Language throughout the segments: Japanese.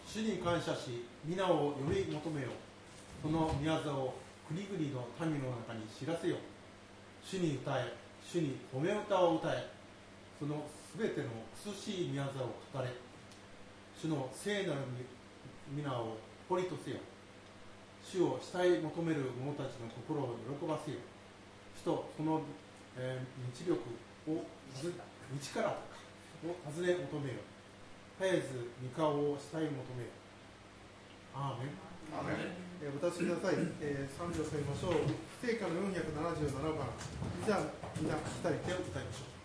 主に感謝し皆をより求めよ。その御業を国々の民の中に知らせよ。主に歌え、主に褒め歌を歌え。そのすべての苦しい御業を語れ。主の聖なる皆を誇りとせよ。主を慕い求める者たちの心を喜ばせよ。主とその、道力を道からを尋ね求めよ。絶えず御顔を慕い求めよ。アーメン。 アーメン。 お立ちください。賛美をされましょう。聖歌の477番。じゃあみんな二人手を歌いましょう。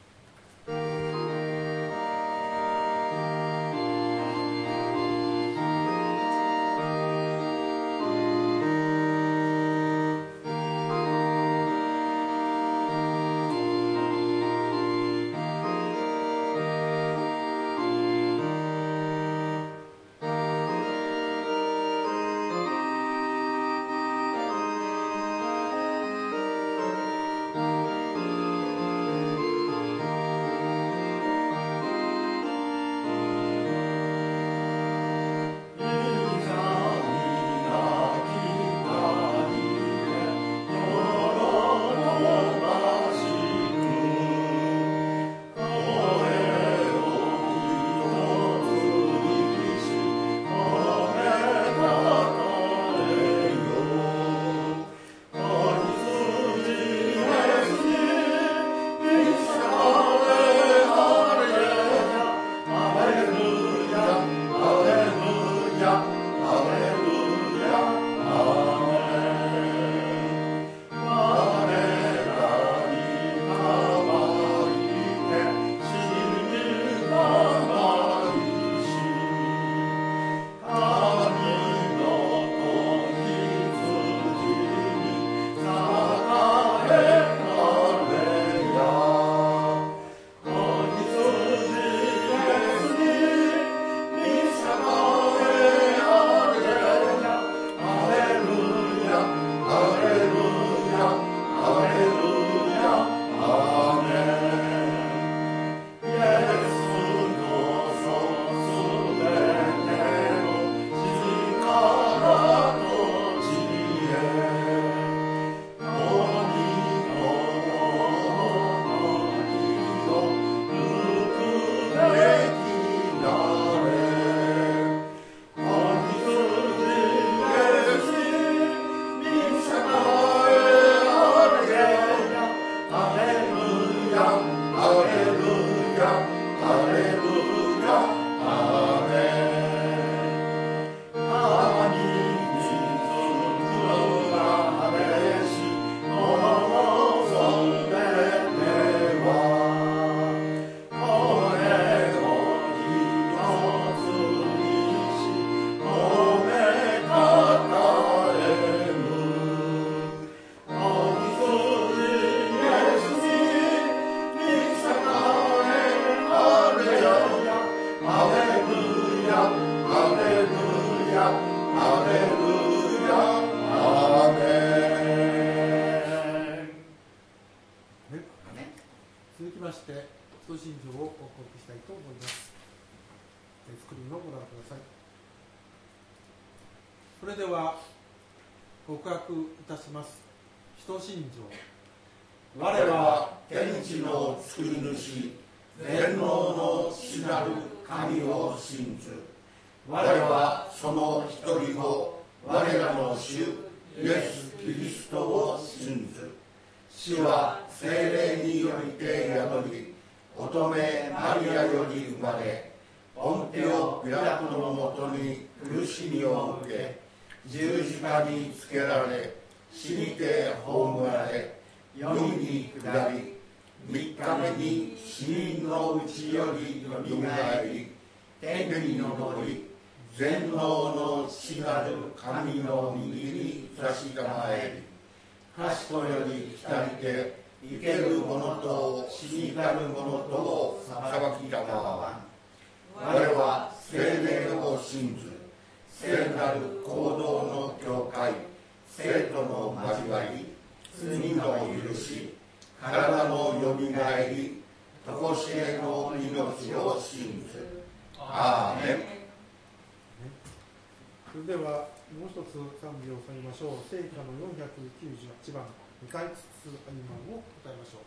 それではもう一つ賛美を歌いましょう。聖歌の498番歌いつつあいまんを歌いましょう。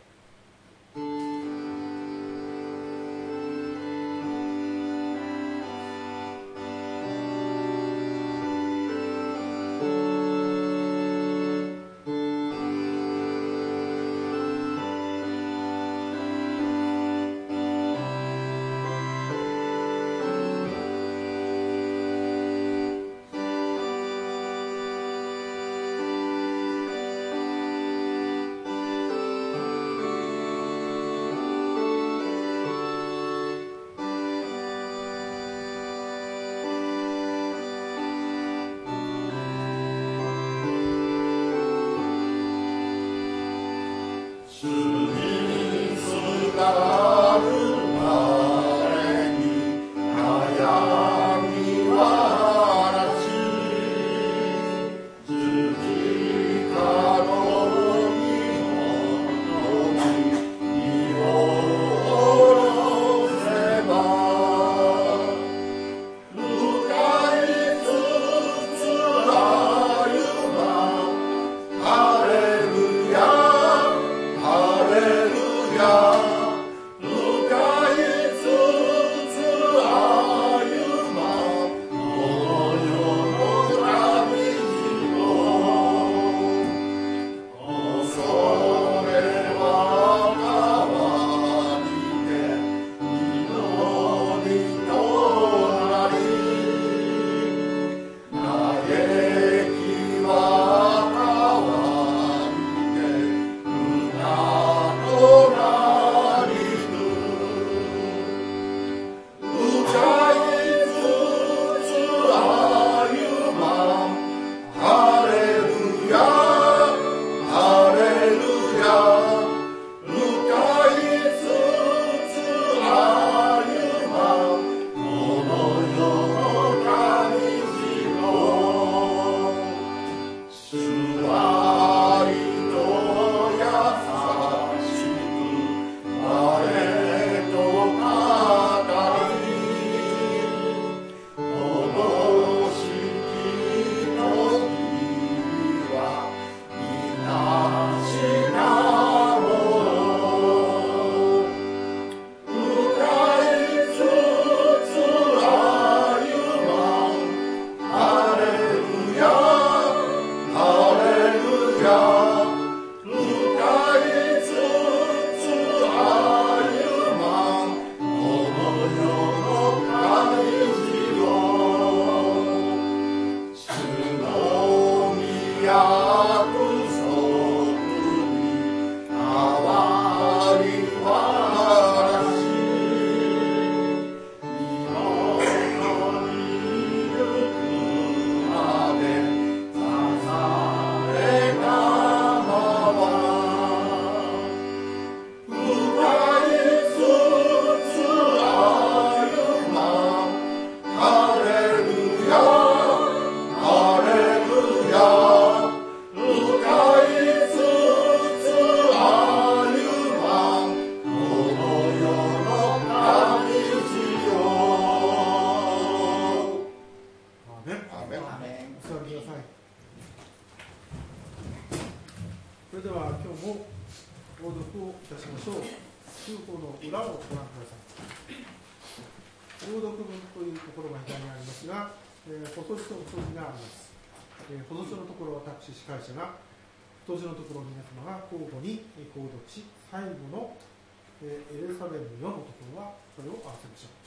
司会者が太字のところ皆様が交互に購読し、最後のエルサレム4のところはそれを合わせましょ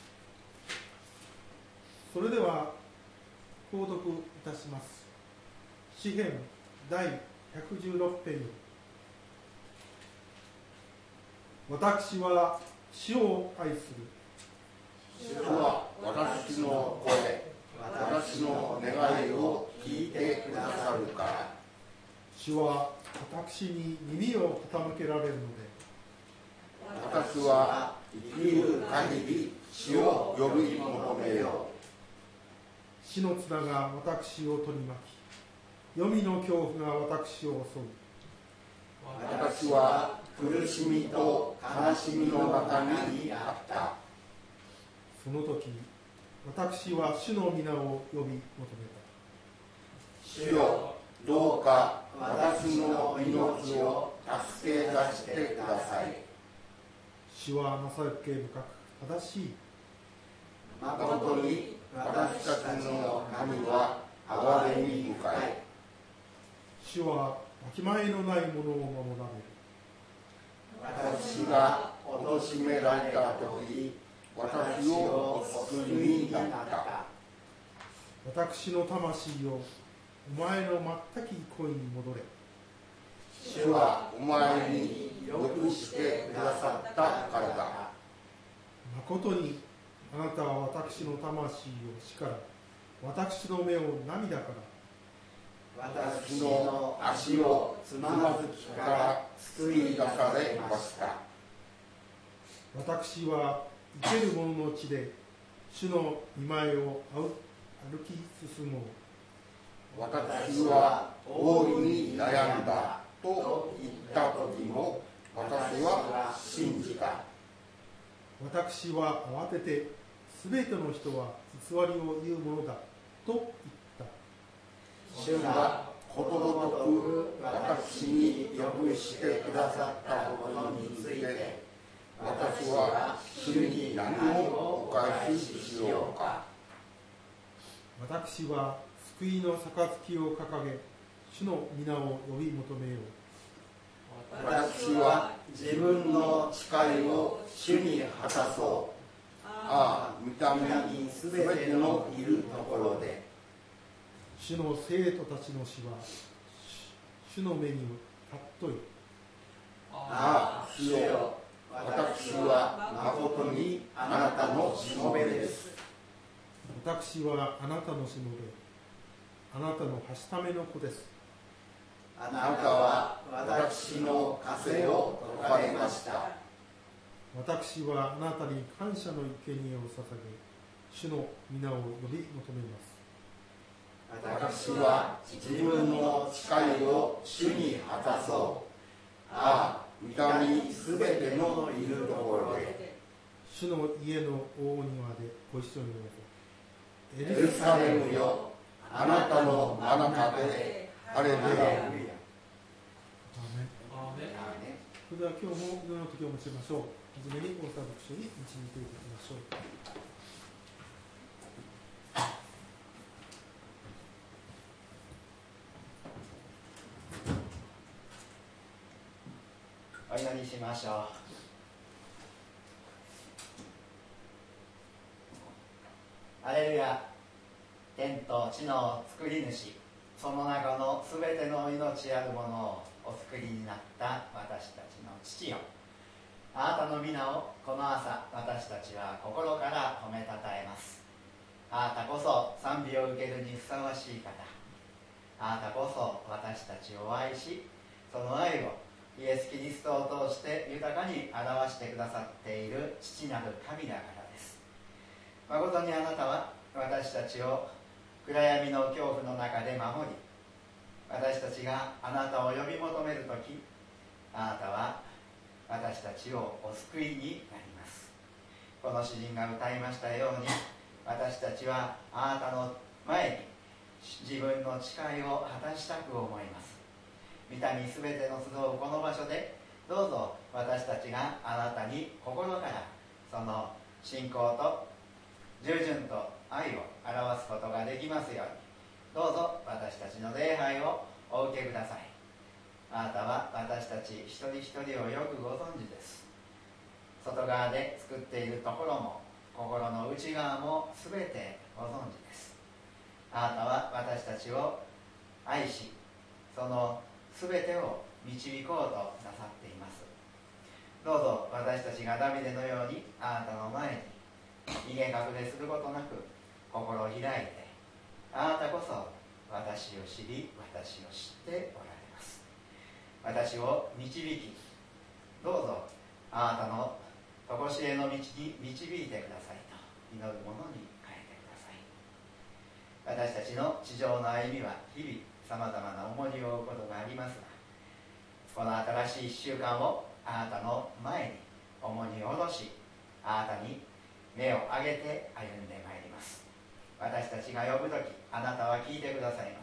う。それでは購読いたします。詩編第116編より、私は主を愛する。 主は私の声、私の願いを聞いてくださるから。 主は私に耳を傾けられるので、 私は生きる限り主を呼び求めよう。 死の綱が私を取り巻き、黄泉の恐怖が私を襲う。 私は苦しみと悲しみの中にあった。 その時、私は主の皆を呼び求めた。 主よ、どうか私の命を助け出してください。 主は情け深く正しい。 誠に私たちの神は憐れみ深い。 主はわきまえのないものを守られる。 私が貶められた時、私をお救いになった。 私の魂よ、お前の全き恋に戻れ。 主はお前によくしてくださったからだ。 誠にあなたは私の魂を死から、私の目を涙から、 私の足をつまずきから救い出されました。 私は生ける者の地で主の御前を歩き進もう。 私は大いに悩んだと言った時も、私は信じた。 私は慌てて、すべての人は偽りを言うものだと言った。 主がことごとく私によくしてくださったことについて、私は主に何をお返ししようか。 私は救いの杯を掲げ、主の皆を呼び求めよう。 私は自分の誓いを主に果たそう。ああ、御霊にすべてのいるところで。 主の生徒たちの死は主の目に尊い。 ああ、主よ、私は誠にあなたのしもべです。 私はあなたのしもべ、あなたのはしための子です。 あなたは私の枷を解かれました。 私はあなたに感謝の生贄を捧げ、主の皆を呼び求めます。 私は自分の誓いを主に果たそう。ああ、御霊にすべてのいるところで。 主の家の大庭でご一緒にどうぞ。 エルサレムよ、あなたの真中でハレルヤ。 それでは今日も祈りの時を持ちましょう。はじめに大沢牧師に導いていきましょう。 お祈りしましょう。ハレルヤ。天と地の作り主、その中のすべての命あるものをお作りになった私たちの父よ、あなたの皆をこの朝私たちは心から褒めたたえます。あなたこそ賛美を受けるにふさわしい方、あなたこそ私たちを愛し、その愛をイエス・キリストを通して豊かに表してくださっている父なる神だからです。誠にあなたは私たちを暗闇の恐怖の中で守り、私たちがあなたを呼び求めるとき、あなたは私たちをお救いになります。この詩人が歌いましたように、私たちはあなたの前に自分の誓いを果たしたく思います。御霊すべての集うこの場所で、どうぞ私たちがあなたに心からその信仰と従順と愛を表すことができますように、どうぞ私たちの礼拝をお受けください。あなたは私たち一人一人をよくご存知です。外側で作っているところも心の内側も全てご存知です。あなたは私たちを愛し、その全てを導こうとなさっています。どうぞ私たちがダビデのようにあなたの前に逃げ隠れすることなく心を開いて、あなたこそ私を知り、私を知っておられます。私を導き、どうぞあなたの常しえの道に導いてくださいと祈るものに変えてください。私たちの地上の歩みは日々さまざまな重荷を負うことがありますが、この新しい1週間をあなたの前に重荷を下ろし、あなたに目を上げて歩んでまいります。私たちが呼ぶとき、あなたは聞いてくださいます。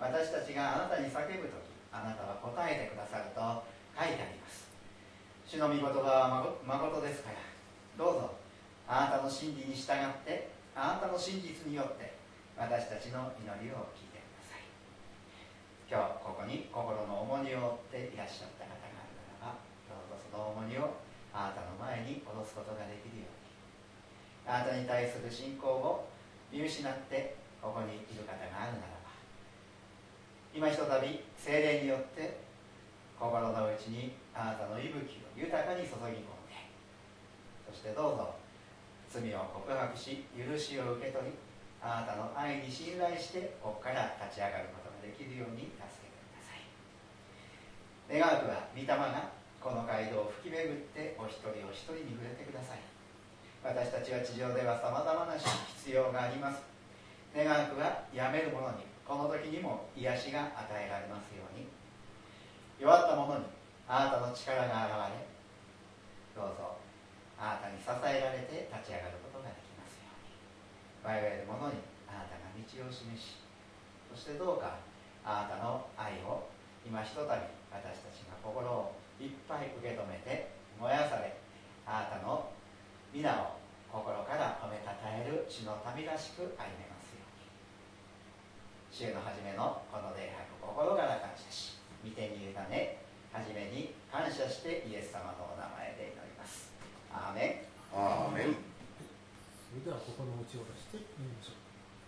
私たちがあなたに叫ぶとき、あなたは答えてくださると書いてあります。主の御言葉はまことですから、どうぞあなたの真理に従って、あなたの真実によって私たちの祈りを聞いてください。今日ここに心の重荷を負っていらっしゃった方があるならば、どうぞその重荷をあなたの前に下ろすことができるように、あなたに対する信仰を見失ってここにいる方があるならば、今ひとたび聖霊によって心の内にあなたの息吹を豊かに注ぎ込んで、そしてどうぞ罪を告白し許しを受け取り、あなたの愛に信頼してここから立ち上がることができるように助けてください。願わくは御霊がこの街道を吹き巡ってお一人お一人に触れてください。私たちは地上ではさまざまな必要があります。願わくは病める者にこの時にも癒しが与えられますように、弱った者にあなたの力が現れ、どうぞあなたに支えられて立ち上がることができますように、迷える者にあなたが道を示し、そしてどうかあなたの愛を今ひとたび私たちが心をいっぱい受け止めて燃やされ、あなたの皆を心から褒めたたえる主の民らしく歩めますように、主の初めのこの礼拝を心から感謝し、御手に委ね、はじめに感謝してイエス様のお名前で祈ります。アーメン。 アーメン。 それでは心の内を出してみましょう。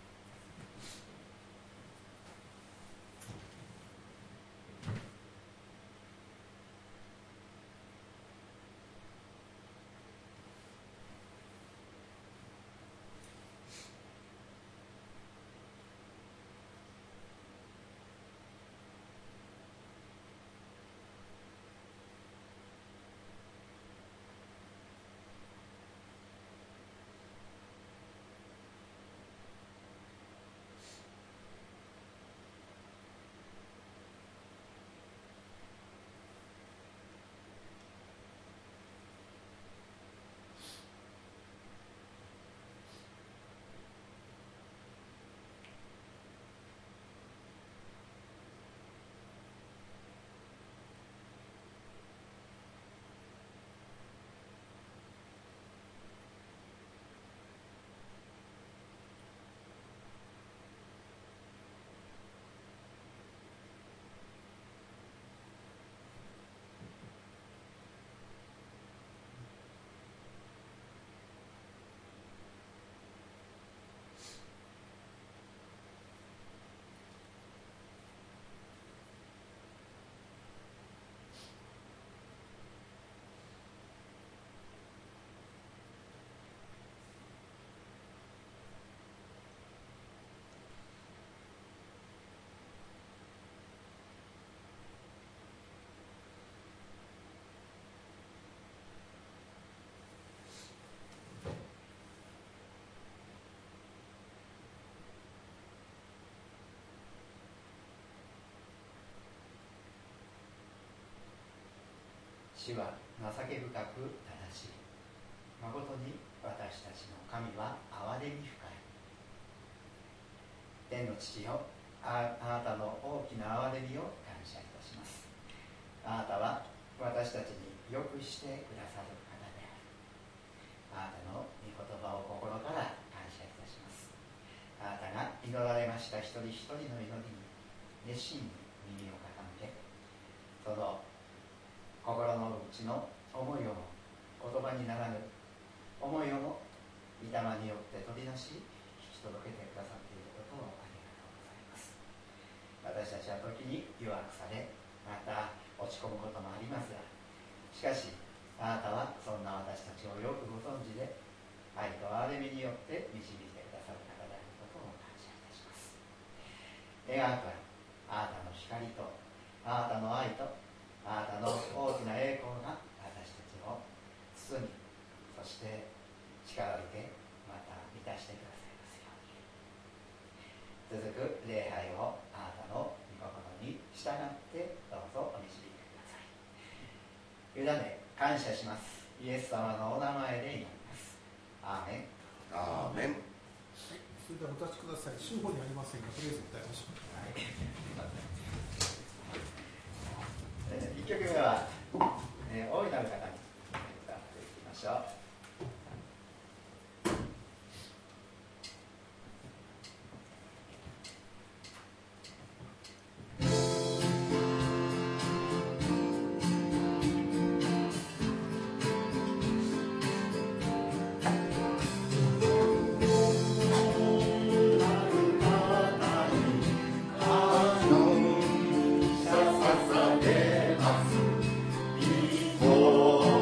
主は情け深く正しい。まことに私たちの神は憐れみ深い。天の父よ、あなたの大きな憐れみを感謝いたします。あなたは私たちによくしてくださる方である。あなたの御言葉を心から感謝いたします。あなたが祈られました一人一人の祈りに熱心に耳を傾け、その心の内の思いを言葉にならぬ思いを御霊によって取り出し引き届けてくださっていることをありがとうございます。私たちは時に弱くされ、また落ち込むこともありますが、しかしあなたはそんな私たちをよくご存知で、愛と憐れみによって導いてくださる方であることを感謝いたします。願わくはあなたの光とあなたの愛とあなたの大きな栄光が私たちを包み、そして力づけ、また満たしてくださいますように。続く礼拝をあなたの御心に従ってどうぞお導いてください。委ね感謝します。イエス様のお名前で祈ります。アーメン。 アーメン。 それではお立ちください。主の方にありませんが、とりあえず歌いましょう。1曲目は、大いなる方に歌っていきましょう。 Oh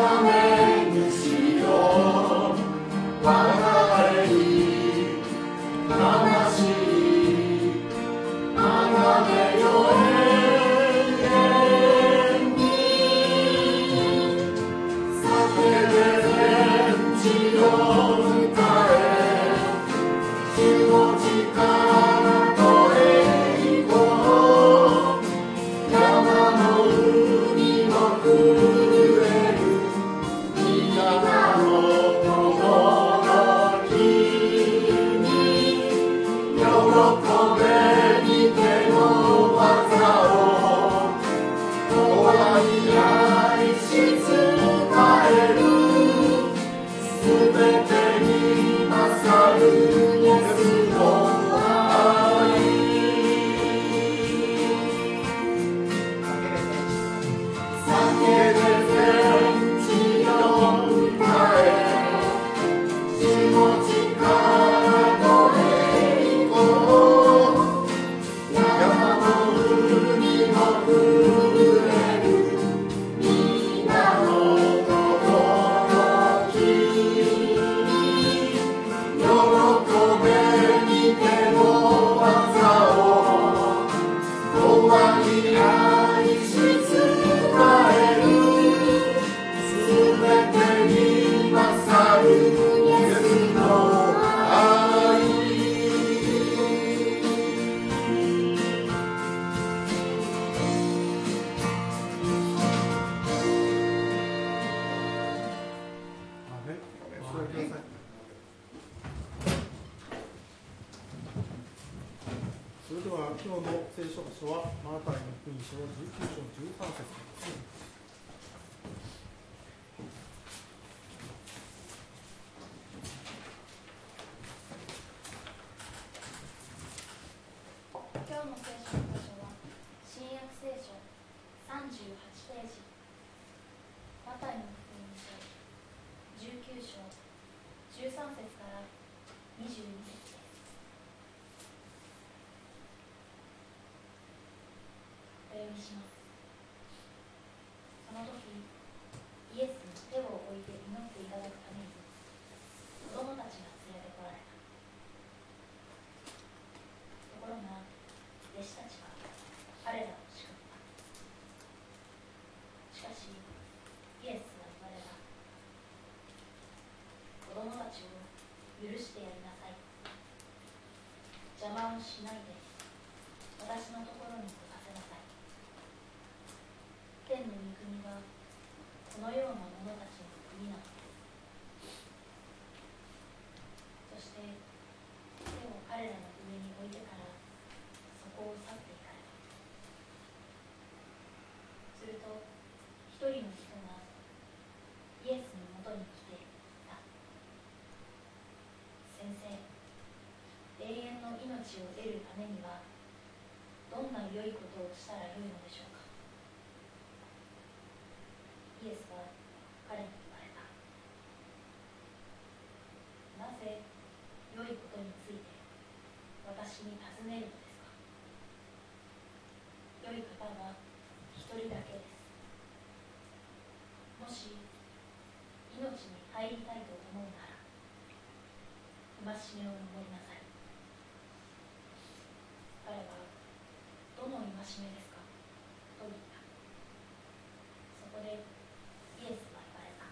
しないで私のところに来させなさい。天の御国はこのような者たちの国なのです。そして手を彼らの上に置いてからそこを去っていかれた。すると一人の人がイエスのもとに来て言った。先生、永遠の命を得るためにはどんな良いことをしたらよいのでしょうか。イエスは彼に言われた。なぜ良いことについて私に尋ねるのですか。良い方は一人だけです。もし命に入りたいと思うなら戒めを守りなさい。彼はどの戒めですかと言った。そこでイエスは言われた。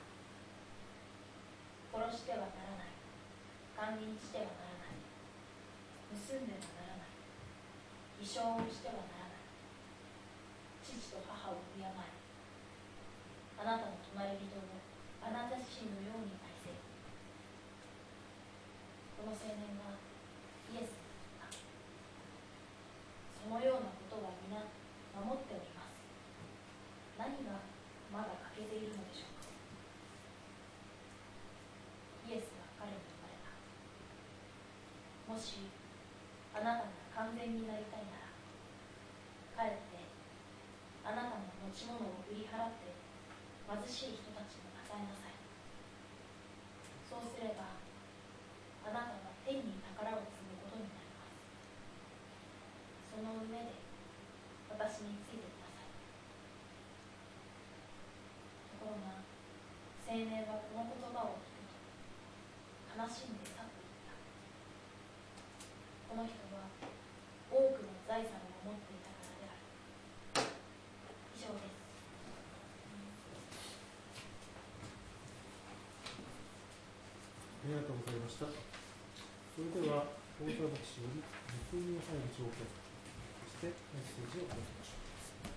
殺してはならない、姦淫してはならない、盗んではならない、偽証をしてはならない、父と母を敬え、あなたの隣人をあなた自身のように愛せ。この青年はイエスに言った。そのようなことは皆守っております。何がまだ欠けているのでしょうか。イエスは彼に言われた。もしあなたが完全になりたいなら、帰ってあなたの持ち物を売り払って貧しい人たちに与えなさい。そうすればあなたは天に宝を積むことになります。その上で私についてください。ところが悲しんで去っていった。この人は多くの財産を持っていたからである。以上です。 ありがとうございました。それでは大沢牧師より御国に入る条件、そしてメッセージをいただきましょう。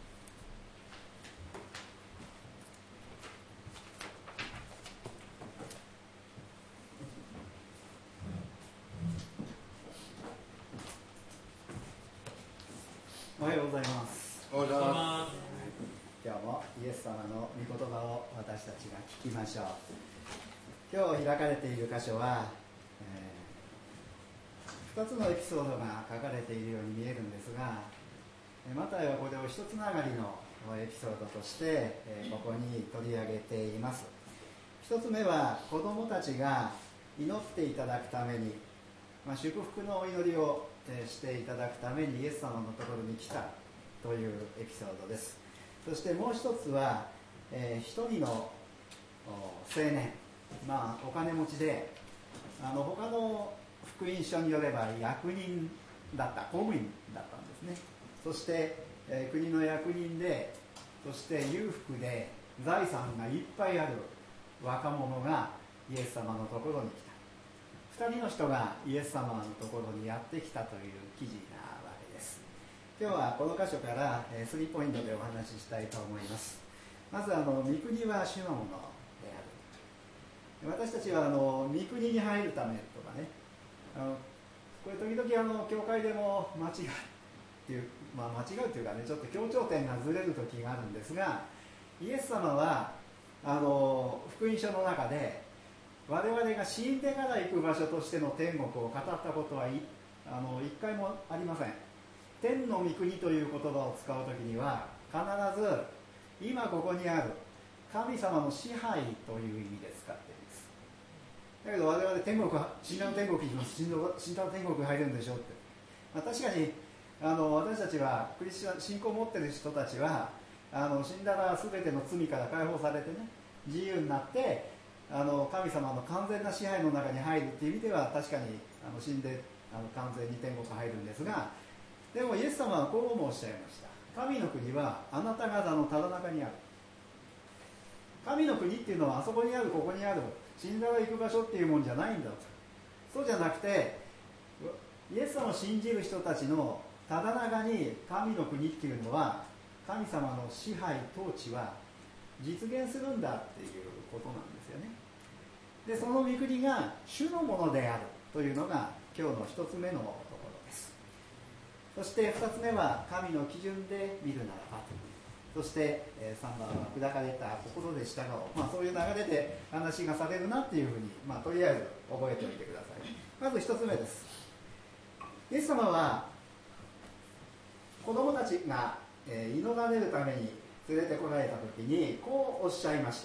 おはようございます。 おはようございま今日もイエス様の御言葉を私たちが聞きましょう。今日開かれている箇所は、2つのエピソードが書かれているように見えるんですが、マタイはこれを一つながりのエピソードとして、ここに取り上げています。一つ目は子どもたちが祈っていただくために、祝福のお祈りをしていただくためにイエス様のところに来たというエピソードです。そしてもう一つは、一人の青年、お金持ちで他の福音書によれば役人だった、公務員だったんですね。そして、国の役人で、そして裕福で財産がいっぱいある若者がイエス様のところに来た。2人の人がイエス様のところにやってきたという記事なわけです。今日はこの箇所から3ポイントでお話ししたいと思います。まず御国は主のものである。私たちは御国に入るためとかね、これ時々教会でも間違うっていうかね、ちょっと強調点がずれる時があるんですが、イエス様は福音書の中で我々が死んでから行く場所としての天国を語ったことは一回もありません。天の御国という言葉を使う時には必ず今ここにある神様の支配という意味で使っています。だけど我々死んだ天国行きます、死んだ天国入るんでしょって、確かに私たちはクリスチャン信仰を持っている人たちは死んだら全ての罪から解放されてね、自由になって神様の完全な支配の中に入るっていう意味では確かに死んで完全に天国入るんですが、でもイエス様はこうもおっしゃいました。神の国はあなた方のただ中にある。神の国っていうのはあそこにある、ここにある、死んだら行く場所っていうもんじゃないんだと。そうじゃなくて、イエス様を信じる人たちのただ中に神の国っていうのは、神様の支配統治は実現するんだっていうことなんですよね。でその御国が主のものであるというのが今日の一つ目のところです。そして二つ目は神の基準で見るならば、そして3番は砕かれた心で従おう、そういう流れで話がされるなっていうふうに、とりあえず覚えておいてください。まず一つ目です。イエス様は子供たちが祈られるために連れてこられた時にこうおっしゃいました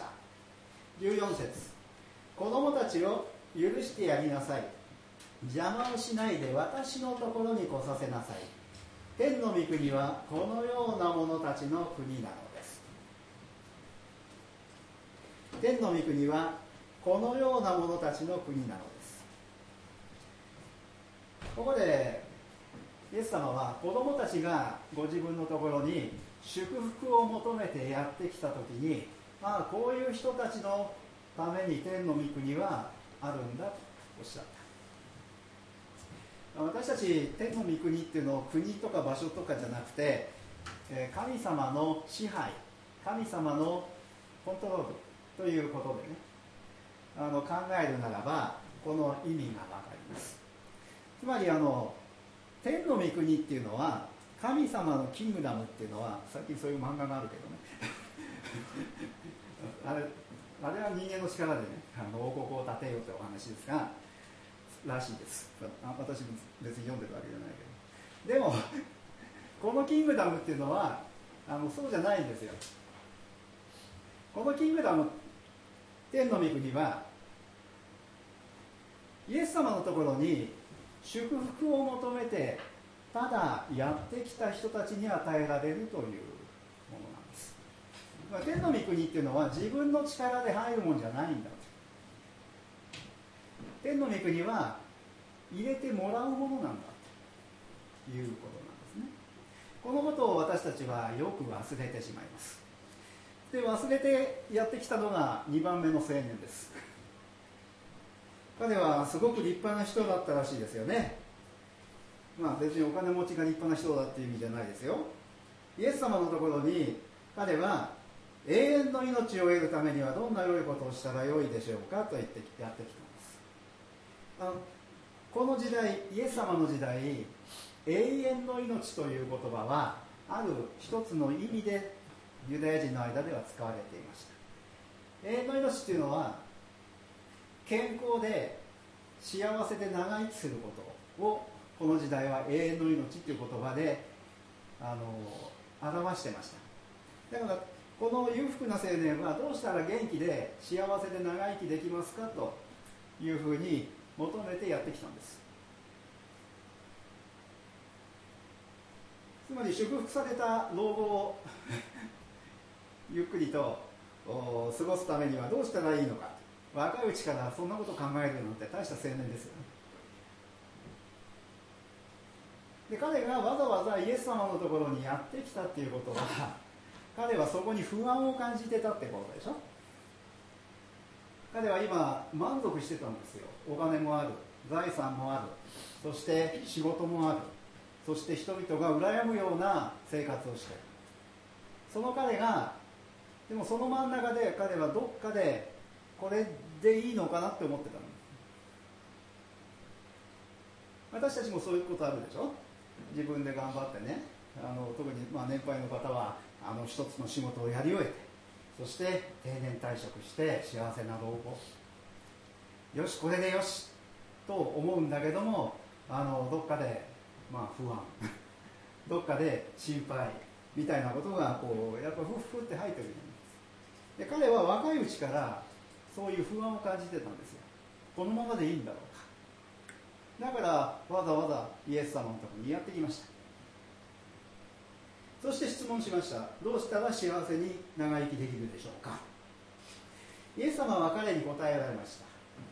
。14節、子供たちを許してやりなさい、邪魔をしないで私のところに来させなさい、天の御国はこのような者たちの国なのです。天の御国はこのような者たちの国なのです。ここでイエス様は子供たちがご自分のところに祝福を求めてやってきたときに、こういう人たちのために天の御国はあるんだとおっしゃった。私たち天の御国っていうのを国とか場所とかじゃなくて、神様の支配、神様のコントロールということでね、考えるならばこの意味がわかります。つまり天の御国っていうのは、神様のキングダムっていうのは、最近そういう漫画があるけどねあれは人間の力でね、王国を建てようというお話ですが、らしいです。私別に読んでるわけじゃないけど、でもこのキングダムっていうのはそうじゃないんですよ。このキングダム、天の御国はイエス様のところに祝福を求めてただやってきた人たちに与えられるというものなんです。天の御国っていうのは自分の力で入るもんじゃないんだ。 天の御国は入れてもらうものなんだということなんですね。このことを私たちはよく忘れてしまいます。で、忘れてやってきたのが2番目の青年です。彼はすごく立派な人だったらしいですよね。まあ別にお金持ちが立派な人だっていう意味じゃないですよ。イエス様のところに彼は永遠の命を得るためにはどんな良いことをしたらよいでしょうかと言ってやってきたんです。この時代、イエス様の時代、永遠の命という言葉はある一つの意味でユダヤ人の間では使われていました。永遠の命というのは健康で幸せで長生きすることをこの時代は永遠の命という言葉で表してました。だからこの裕福な青年はどうしたら元気で幸せで長生きできますかというふうに求めてやってきたんです。つまり祝福された老後をゆっくりと過ごすためにはどうしたらいいのか、若いうちからそんなことを考えるなんて大した青年ですよね。で、彼がわざわざイエス様のところにやってきたっていうことは、彼はそこに不安を感じてたってことでしょ。彼は今満足してたんですよ。お金もある、財産もある、そして仕事もある、そして人々が羨むような生活をしている。その彼がでもその真ん中で彼はどっかでこれでいいのかなって思ってたの。私たちもそういうことあるでしょ。自分で頑張ってね、特に年配の方は一つの仕事をやり終えて、そして定年退職して幸せな老後、よしこれでよしと思うんだけども、どっかで不安どっかで心配みたいなことがやっぱふって入ってくるんです。で、彼は若いうちからそういう不安を感じてたんですよ。このままでいいんだろうか。だからわざわざイエス様のところにやってきました。そして質問しました。どうしたら幸せに長生きできるでしょうか。イエス様は彼に答えられました。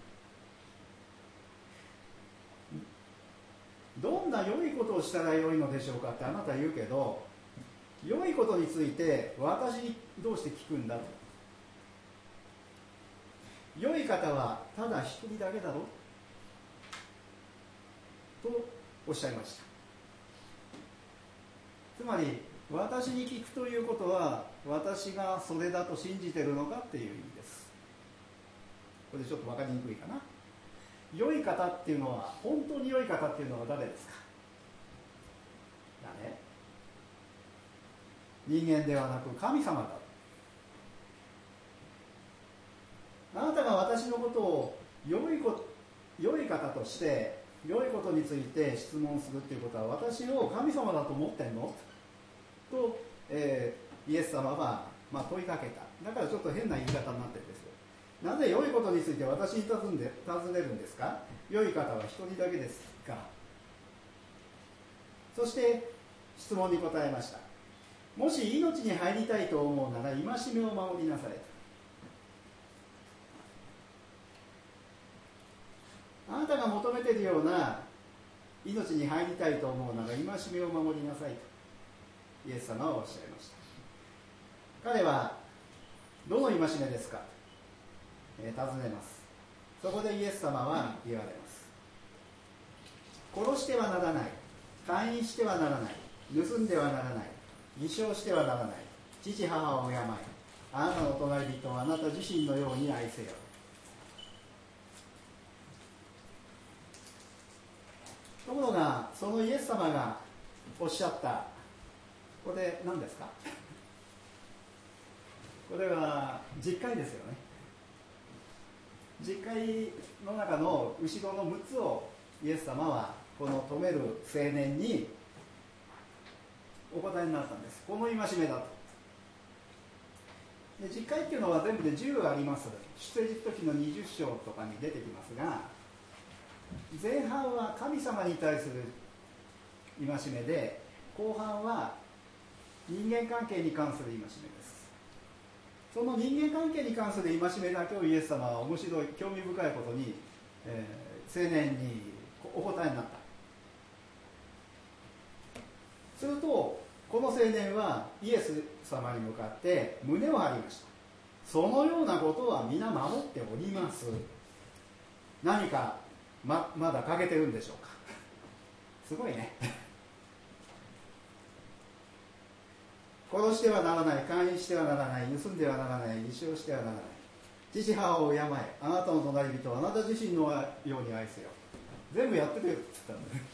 どんな良いことをしたら良いのでしょうかってあなた言うけど、良いことについて私にどうして聞くんだと。良い方はただ一人だけだろとおっしゃいました。つまり私に聞くということは私がそれだと信じてるのかっていう意味です。これでちょっと分かりにくいかな。良い方っていうのは、本当に良い方っていうのは誰ですか。人間ではなく神様だ。あなたが私のことを良い方として良いことについて質問するっていうことは、私を神様だと思ってんのと、イエス様は、問いかけた。だからちょっと変な言い方になってるんですよ。なぜ良いことについて私に尋ねるんですか。良い方は一人だけですが。そして質問に答えました。もし命に入りたいと思うなら戒めを守りなさいと。あなたが求めているような命に入りたいと思うなら戒めを守りなさいとイエス様はおっしゃいました。彼はどの戒めですか、尋ねます。そこでイエス様は言われます。殺してはならない、姦淫してはならない、盗んではならない、偽証してはならない、父母を敬い、あなたの隣人をあなた自身のように愛せよ。ところがそのイエス様がおっしゃった、これ何ですか。これは十戒ですよね。十戒の中の後ろの6つをイエス様はこの止める青年にお答えになったんです。この戒めだと。で、十戒っていうのは全部で10あります。出エジプト記の20章とかに出てきますが、前半は神様に対する戒めで、後半は人間関係に関する戒めです。その人間関係に関する戒めだけをイエス様は面白い、興味深いことに青年にお答えになった。するとこの青年はイエス様に向かって胸を張りました。そのようなことは皆守っております。何か まだ欠けてるんでしょうか。すごいね。殺してはならない、姦淫してはならない、盗んではならない、偽証してはならない、父母を敬え、あなたの隣人をあなた自身のように愛せよ。全部やってくれって言ったんだね。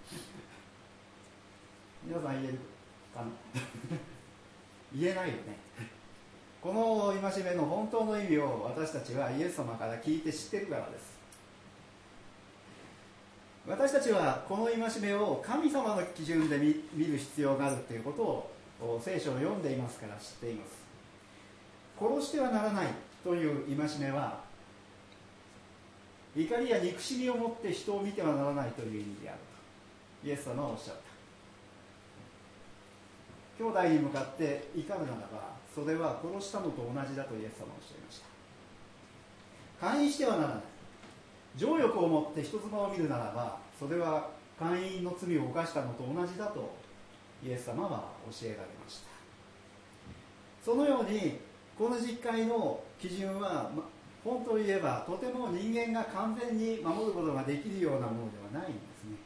皆さん言えるかな。言えないよね。この戒めの本当の意味を私たちはイエス様から聞いて知ってるからです。私たちはこの戒めを神様の基準で 見る必要があるということを聖書を読んでいますから知っています。殺してはならないという戒めは怒りや憎しみを持って人を見てはならないという意味であるとイエス様はおっしゃった。兄弟に向かって怒るならばそれは殺したのと同じだとイエス様はおっしゃいました。姦淫してはならない、情欲を持って人妻を見るならばそれは姦淫の罪を犯したのと同じだとイエス様は教えられました。そのようにこの実戒の基準は本当を言えばとても人間が完全に守ることができるようなものではないんですね。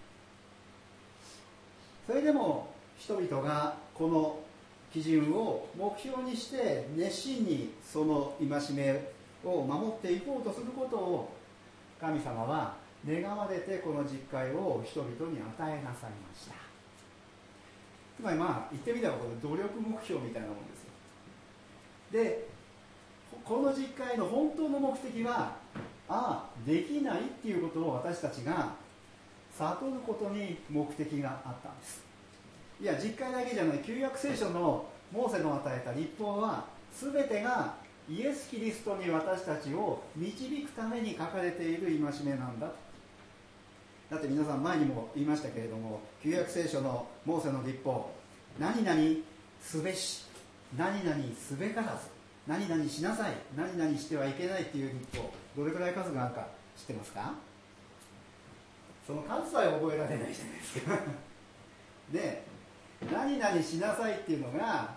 それでも人々がこの基準を目標にして熱心にその戒めを守っていこうとすることを神様は願われてこの実戒を人々に与えなさいました。つまり言ってみればこれ努力目標みたいなものですよ。でこの実戒の本当の目的はできないっていうことを私たちが悟ることに目的があったんです。いや実戒だけじゃない、旧約聖書のモーセの与えた律法は全てがイエス・キリストに私たちを導くために書かれている戒めなんだ。だって皆さん前にも言いましたけれども、旧約聖書のモーセの律法、何々すべし、何々すべからず、何々しなさい、何々してはいけないっていう律法、どれくらい数があるか知ってますか？その数さえ覚えられないじゃないですか。で何々しなさいっていうのが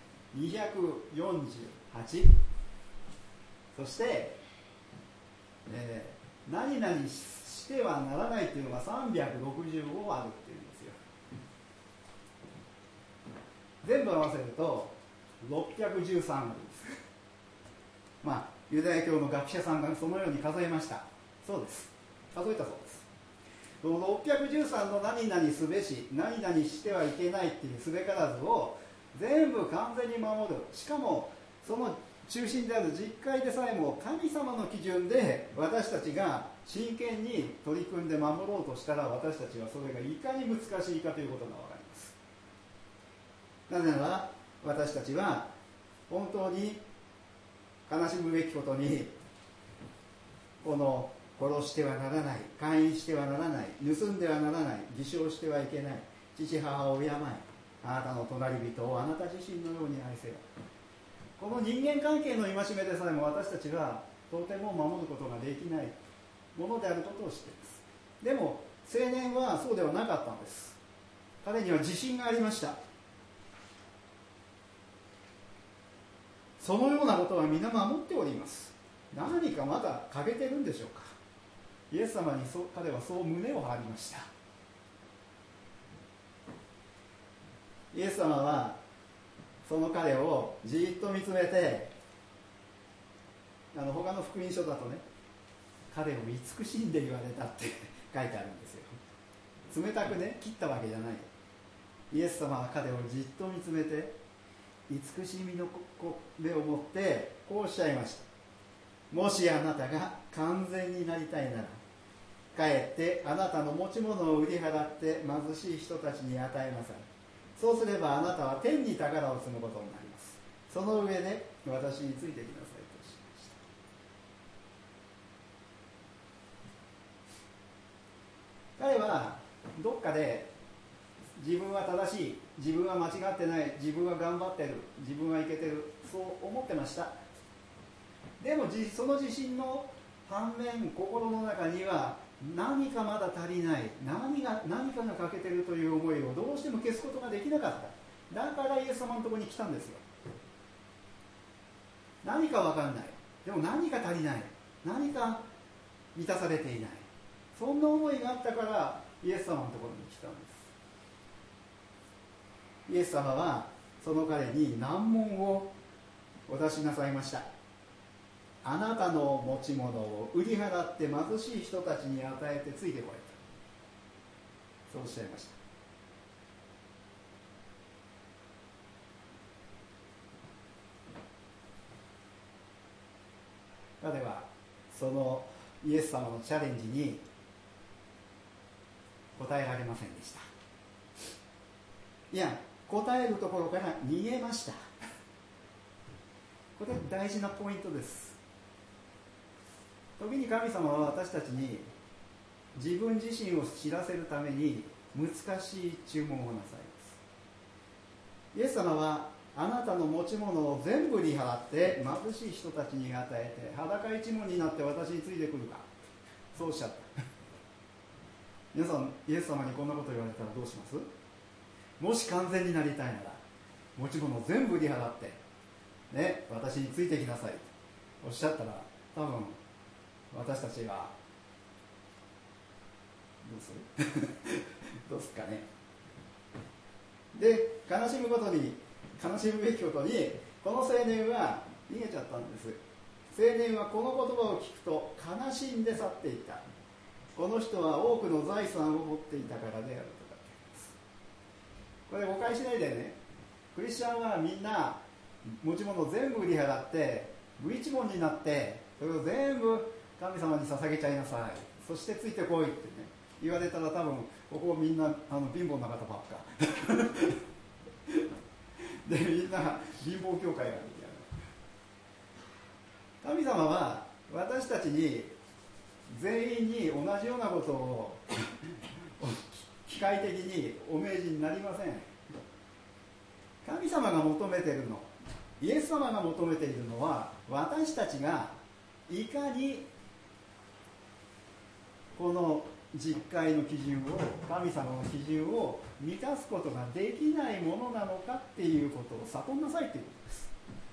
248、そして、何々してはならないっていうのが365あるっていうんですよ。全部合わせると613あるんです。ユダヤ教の学者さんがそのように数えました。そうです、数えたそうです。その613の何々すべし、何々してはいけないっていうすべからずを全部完全に守る。しかもその中心である実戒でさえも神様の基準で私たちが真剣に取り組んで守ろうとしたら、私たちはそれがいかに難しいかということが分かります。なぜなら私たちは本当に悲しむべきことに、この殺してはならない、姦淫してはならない、盗んではならない、偽証してはいけない、父母を敬え、あなたの隣人をあなた自身のように愛せよ。この人間関係の戒めでさえも私たちはとても守ることができないものであることを知っています。でも青年はそうではなかったんです。彼には自信がありました。そのようなことは皆守っております。何かまだ欠けてるんでしょうか。イエス様に彼はそう胸を張りました。イエス様はその彼をじっと見つめて、他の福音書だとね、彼を慈しんで言われたって書いてあるんですよ。冷たくね切ったわけじゃない。イエス様は彼をじっと見つめて慈しみの目を持ってこうおっしゃいました。もしあなたが完全になりたいなら、かえってあなたの持ち物を売り払って貧しい人たちに与えなさい。そうすればあなたは天に宝を積むことになります。その上で私についてきなさいとしました。彼はどっかで自分は正しい、自分は間違ってない、自分は頑張ってる、自分はいけてる、そう思ってました。でもその自信の反面心の中には何かまだ足りない、何かが欠けてるという思いをどうしても消すことができなかった。だからイエス様のところに来たんですよ。何か分かんない、でも何か足りない、何か満たされていない、そんな思いがあったからイエス様のところに来たんです。イエス様はその彼に難問をお出しなさいました。あなたの持ち物を売り払って貧しい人たちに与えてついてこいと、そうおっしゃいました。彼はそのイエス様のチャレンジに答えられませんでした。いや、答えるところから逃げました。これ大事なポイントです。時に神様は私たちに自分自身を知らせるために難しい注文をなさいます。イエス様はあなたの持ち物を全部売り払って貧しい人たちに与えて裸一文になって私についてくるか、そうおっしゃった。皆さん、イエス様にこんなこと言われたらどうします？もし完全になりたいなら持ち物を全部売り払ってね、私についてきなさいとおっしゃったら、多分私たちはどうするどうすかね。で、悲しむべきことにこの青年は逃げちゃったんです。青年はこの言葉を聞くと悲しんで去っていった。この人は多くの財産を持っていたからであるとかって言います。これ誤解しないでね。クリスチャンはみんな持ち物を全部売り払って無一文になって、それを全部神様に捧げちゃいなさい、そしてついてこいってね言われたら、多分ここみんな貧乏な方ばっかで、みんな貧乏教会があるみたいな。神様は私たちに全員に同じようなことを機械的にお命じになりません。神様が求めているの、イエス様が求めているのは、私たちがいかにこの実戒の基準を、神様の基準を満たすことができないものなのかっていうことを悟んなさいということです。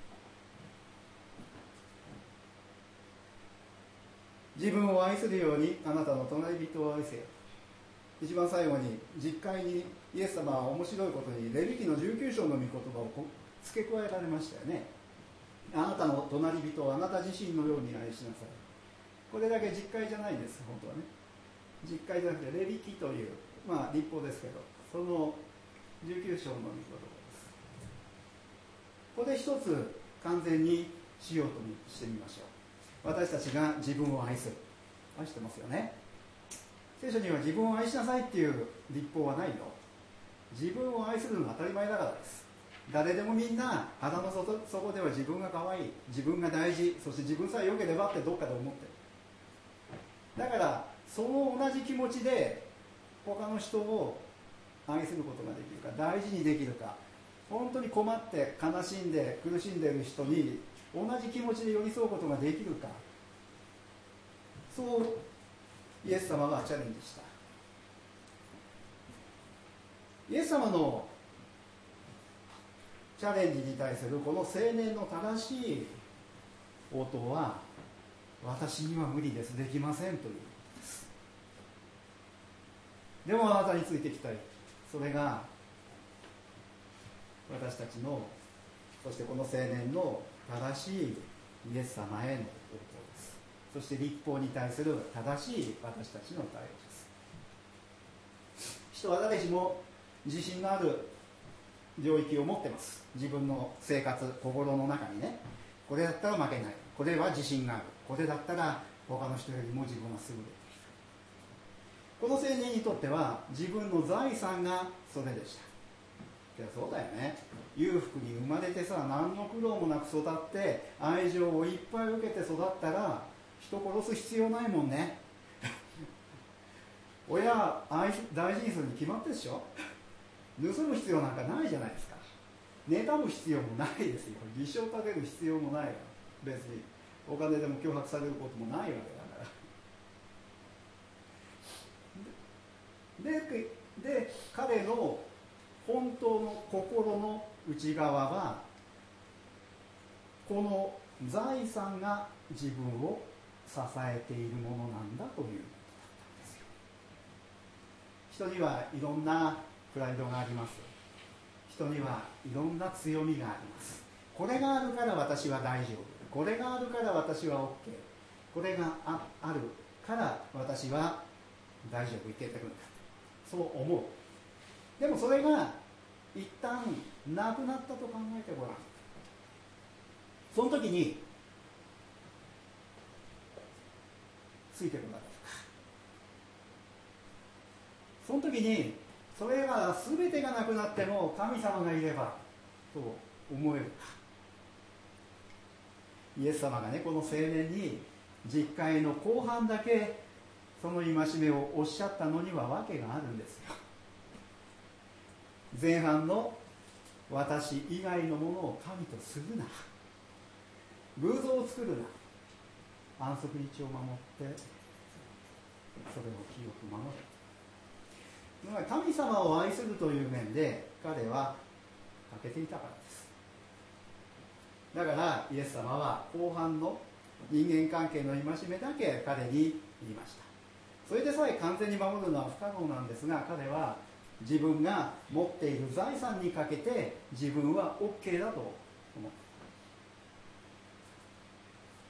自分を愛するようにあなたの隣人を愛せよ。一番最後に実戒にイエス様は面白いことにレビ記の19章の御言葉を付け加えられましたよね。あなたの隣人をあなた自身のように愛しなさい。これだけ実戒じゃないんです、本当はね。実戒じゃなくてレビ記という、律法ですけど、その19章の御言葉です。ここで一つ完全にしようとしてみましょう。私たちが自分を愛する、愛してますよね。聖書には自分を愛しなさいっていう律法はないよ。自分を愛するのが当たり前だからです。誰でもみんな腹の底では自分が可愛い、自分が大事、そして自分さえ良ければってどっかで思ってる。だからその同じ気持ちで他の人を愛することができるか、大事にできるか、本当に困って悲しんで苦しんでいる人に同じ気持ちで寄り添うことができるか、そうイエス様はチャレンジした。イエス様のチャレンジに対するこの青年の正しい応答は、私には無理です、できませんということです。でもあなたについてきたい。それが私たちの、そしてこの青年の正しいイエス様への応答です。そして律法に対する正しい私たちの対応です。人は誰しも自信のある領域を持ってます。自分の生活、心の中にね、これだったら負けない、これは自信がある、これだったら他の人よりも自分は優れている。この青年にとっては自分の財産がそれでした。いや、そうだよね。裕福に生まれてさ、何の苦労もなく育って愛情をいっぱい受けて育ったら人殺す必要ないもんね親大事にするに決まってるでしょ。盗む必要なんかないじゃないですか。妬む必要もないですよ。偽証立てる必要もないわ。別にお金でも脅迫されることもないわけだかで彼の本当の心の内側はこの財産が自分を支えているものなんだということだったんですよ。人にはいろんなプライドがあります。人にはいろんな強みがあります。これがあるから私は大丈夫、これがあるから私は OK、 これが あるから私は大丈夫、いけてるんだ、そう思う。でもそれが一旦なくなったと考えてごらん。その時についてこなかった。その時にそれが全てがなくなっても神様がいればと思えるか。イエス様がね、この青年に実会の後半だけその戒めをおっしゃったのには訳があるんですよ。前半の私以外のものを神とするな、偶像を作るな、安息日を守ってそれを清く守る。神様を愛するという面で彼は欠けていたからです。だからイエス様は後半の人間関係の戒めだけ彼に言いました。それでさえ完全に守るのは不可能なんですが、彼は自分が持っている財産にかけて自分は OK だと思った。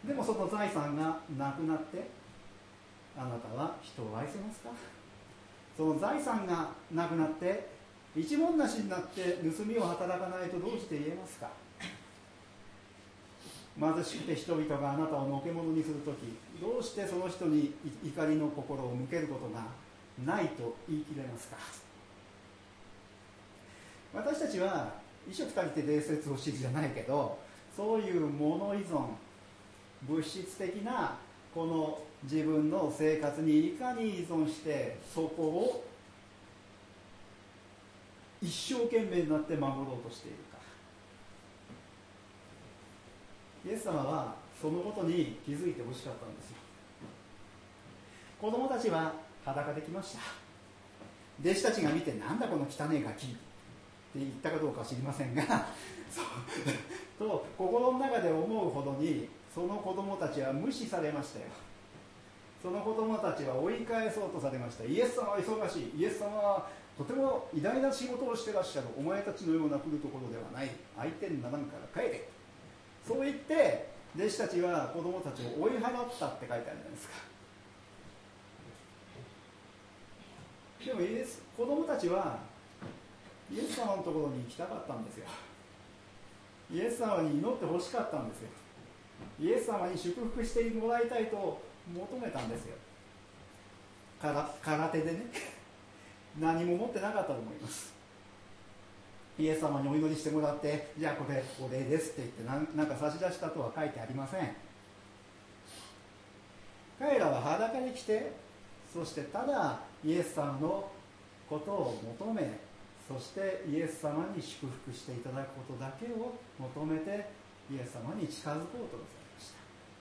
でもその財産がなくなってあなたは人を愛せますか？その財産がなくなって一文無しになって盗みを働かないとどうして言えますか？貧しくて人々があなたをのけ者にするとき、どうしてその人に怒りの心を向けることがないと言い切れますか？私たちは衣食足りて礼節を知るじゃないけど、そういう物依存、物質的なこの自分の生活にいかに依存してそこを一生懸命になって守ろうとしているか。イエス様はそのことに気づいてほしかったんですよ。子供たちは裸で来ました。弟子たちが見て、なんだこの汚いガキって言ったかどうかは知りませんがそうと心の中で思うほどにその子供たちは無視されましたよ。その子供たちは追い返そうとされました。イエス様は忙しい、イエス様はとても偉大な仕事をしてらっしゃる、お前たちのような来るところではない、相手にならんから帰れ、そう言って弟子たちは子供たちを追い払ったって書いてあるじゃないですか。でも子供たちはイエス様のところに行きたかったんですよ。イエス様に祈ってほしかったんですよ。イエス様に祝福してもらいたいと求めたんですよ。空手でね何も持ってなかったと思います。イエス様にお祈りしてもらって、じゃあこれお礼ですって言ってなんか差し出したとは書いてありません。彼らは裸に来て、そしてただイエス様のことを求め、そしてイエス様に祝福していただくことだけを求めてイエス様に近づこうとされました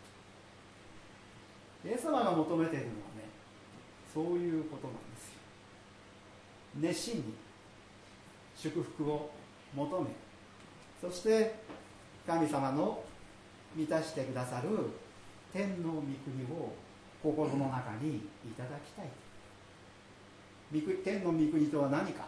。イエス様が求めているのはね、そういうことなんですよ。熱心に祝福を求め、そして神様の満たしてくださる天の御国を心の中にいただきたい。天の御国とは何か。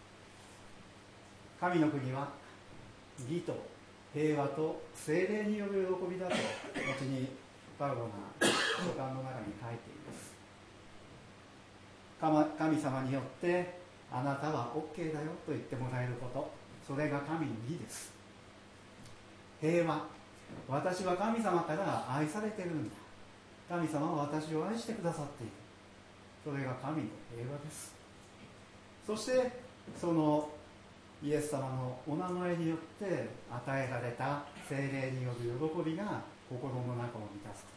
神の国は義と平和と聖霊による喜びだと後にパウロが書簡の中に書いています。神様によってあなたは OK だよと言ってもらえること、それが神の義です。平和、私は神様から愛されてるんだ、神様は私を愛してくださっている、それが神の平和です。そしてそのイエス様のお名前によって与えられた聖霊による喜びが心の中を満たすこと。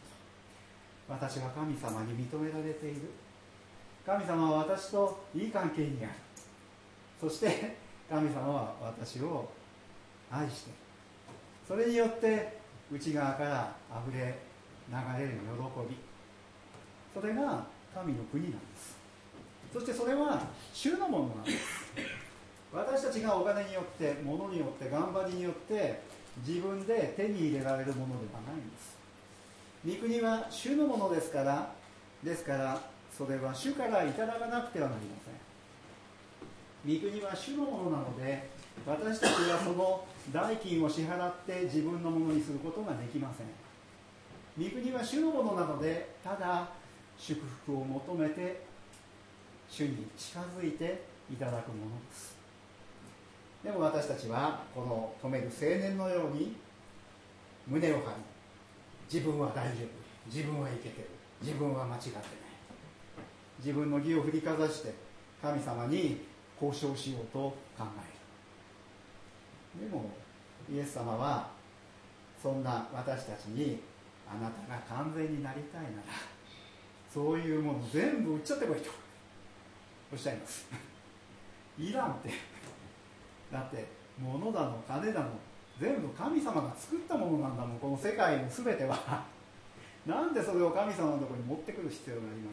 私は神様に認められている、神様は私といい関係にある、そして神様は私を愛している、それによって内側からあふれ流れる喜び、それが神の国なんです。 そしてそれは主のものなんです。私たちがお金によって物によって頑張りによって自分で手に入れられるものではないんです。御国は主のものですから、それは主からいただかなくてはなりません。御国は主のものなので、私たちはその代金を支払って自分のものにすることができません。御国は主のものなので、ただ祝福を求めて主に近づいていただくものです。でも私たちはこの止める青年のように胸を張り、自分は大丈夫、自分はいけてる、自分は間違ってない、自分の義を振りかざして神様に交渉しようと考える。でもイエス様はそんな私たちに、あなたが完全になりたいならそういうもの全部売っちゃってこいとおっしゃいます。いらんって、だって物だの金だの全部神様が作ったものなんだもん、この世界の全ては。なんでそれを神様のところに持ってくる必要があり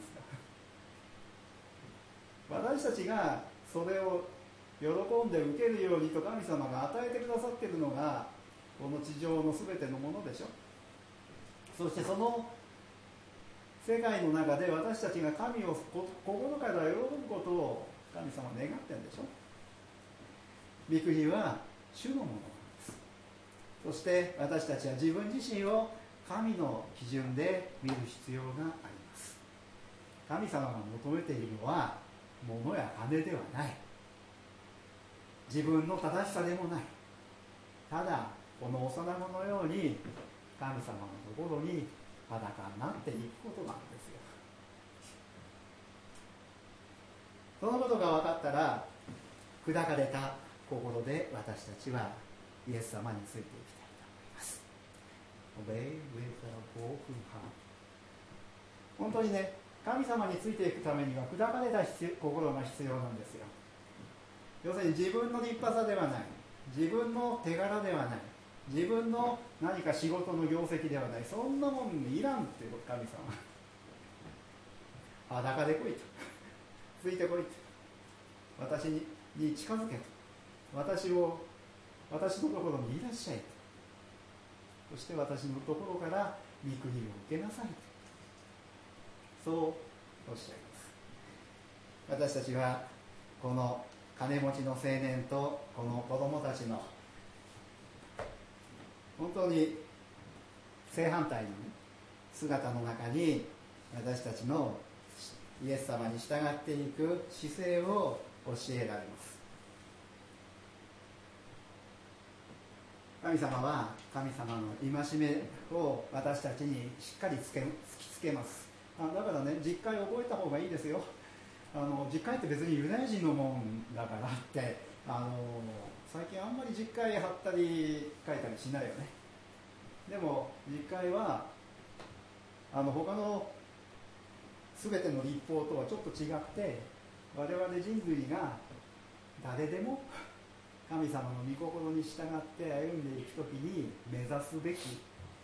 ますか。私たちがそれを喜んで受けるようにと神様が与えてくださっているのがこの地上の全てのものでしょ。そしてその世界の中で私たちが神を心から喜ぶことを神様は願ってるんでしょ。御国は主のものなんです。そして私たちは自分自身を神の基準で見る必要があります。神様が求めているのは物や金ではない、自分の正しさでもない、ただこの幼子のように神様のところに裸になっていくことなんですよ。そのことが分かったら、砕かれた心で私たちはイエス様についていきたいと思います。Obey with a broken heart。 本当にね、神様についていくためには砕かれた心が必要なんですよ。要するに自分の立派さではない、自分の手柄ではない、自分の何か仕事の業績ではない、そんなもんいらんっていう神様。裸で来いと、ついてこいと、私に近づけと、私のところにいらっしゃいと、そして私のところから御国を受けなさいと、そうおっしゃいます。私たちはこの金持ちの青年とこの子供たちの本当に正反対の、姿の中に私たちのイエス様に従っていく姿勢を教えられます。神様は神様の戒めを私たちにしっかり突きつけます。だからね、実会を覚えた方がいいですよ。実会って別にユダヤ人のもんだからって最近あんまり実会貼ったり書いたりしないよね。でも実会は他の全ての立法とはちょっと違って、我々人類が誰でも神様の御心に従って歩んでいくときに目指すべき、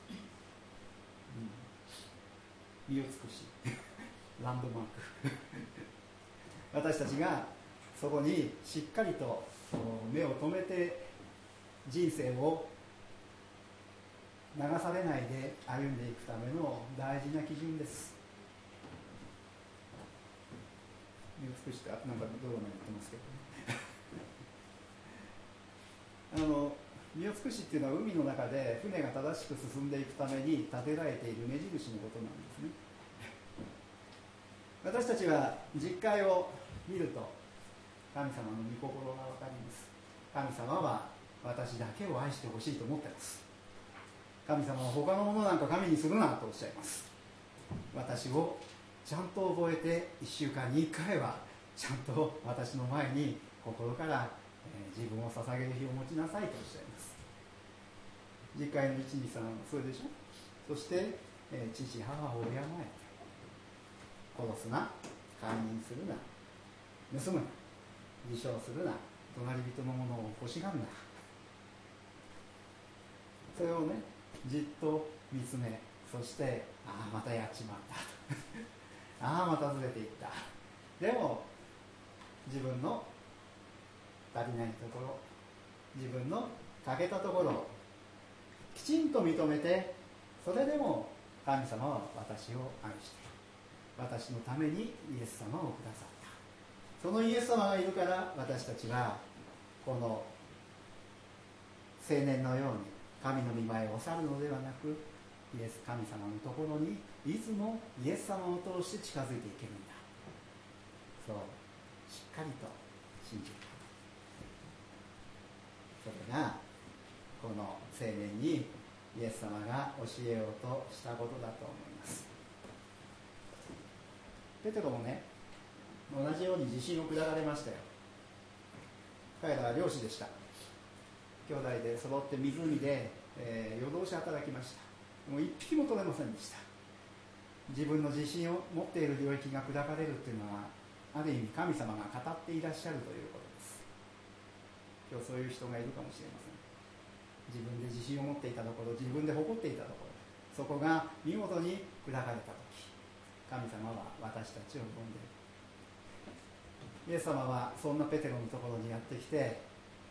見美しいランドマーク私たちがそこにしっかりと目を留めて人生を流されないで歩んでいくための大事な基準です。見美しいってなんかどうも言ってますけどね見美しいっていうのは海の中で船が正しく進んでいくために立てられている目印のことなんですね。私たちは実会を見ると神様の御心が分かります。神様は私だけを愛してほしいと思っています。神様は他のものなんか神にするなとおっしゃいます。私をちゃんと覚えて1週間に1回はちゃんと私の前に心から、自分を捧げる日を持ちなさいとおっしゃいます。実会の1、2、3はそれでしょ。そして、父母を敬え、殺すな、姦淫するな、盗むな、偽証するな、隣人のものを欲しがるな。それをね、じっと見つめ、そしてまたやっちまったあまたずれていった。でも自分の足りないところ、自分の欠けたところをきちんと認めて、それでも神様は私を愛して、私のためにイエス様をくださった。そのイエス様がいるから私たちはこの青年のように神の御前を去るのではなく、イエス神様のところにいつもイエス様を通して近づいていけるんだ。そうしっかりと信じる。それがこの青年にイエス様が教えようとしたことだと思います。ペテロもね、同じように自信を砕かれましたよ。彼らは漁師でした。兄弟で揃って湖で、夜通し働きました。もう一匹も取れませんでした。自分の自信を持っている領域が砕かれるというのは、ある意味神様が語っていらっしゃるということです。今日そういう人がいるかもしれません。自分で自信を持っていたところ、自分で誇っていたところ、そこが見事に砕かれたとき、神様は私たちを呼んでいる。イエス様はそんなペテロのところにやってきて、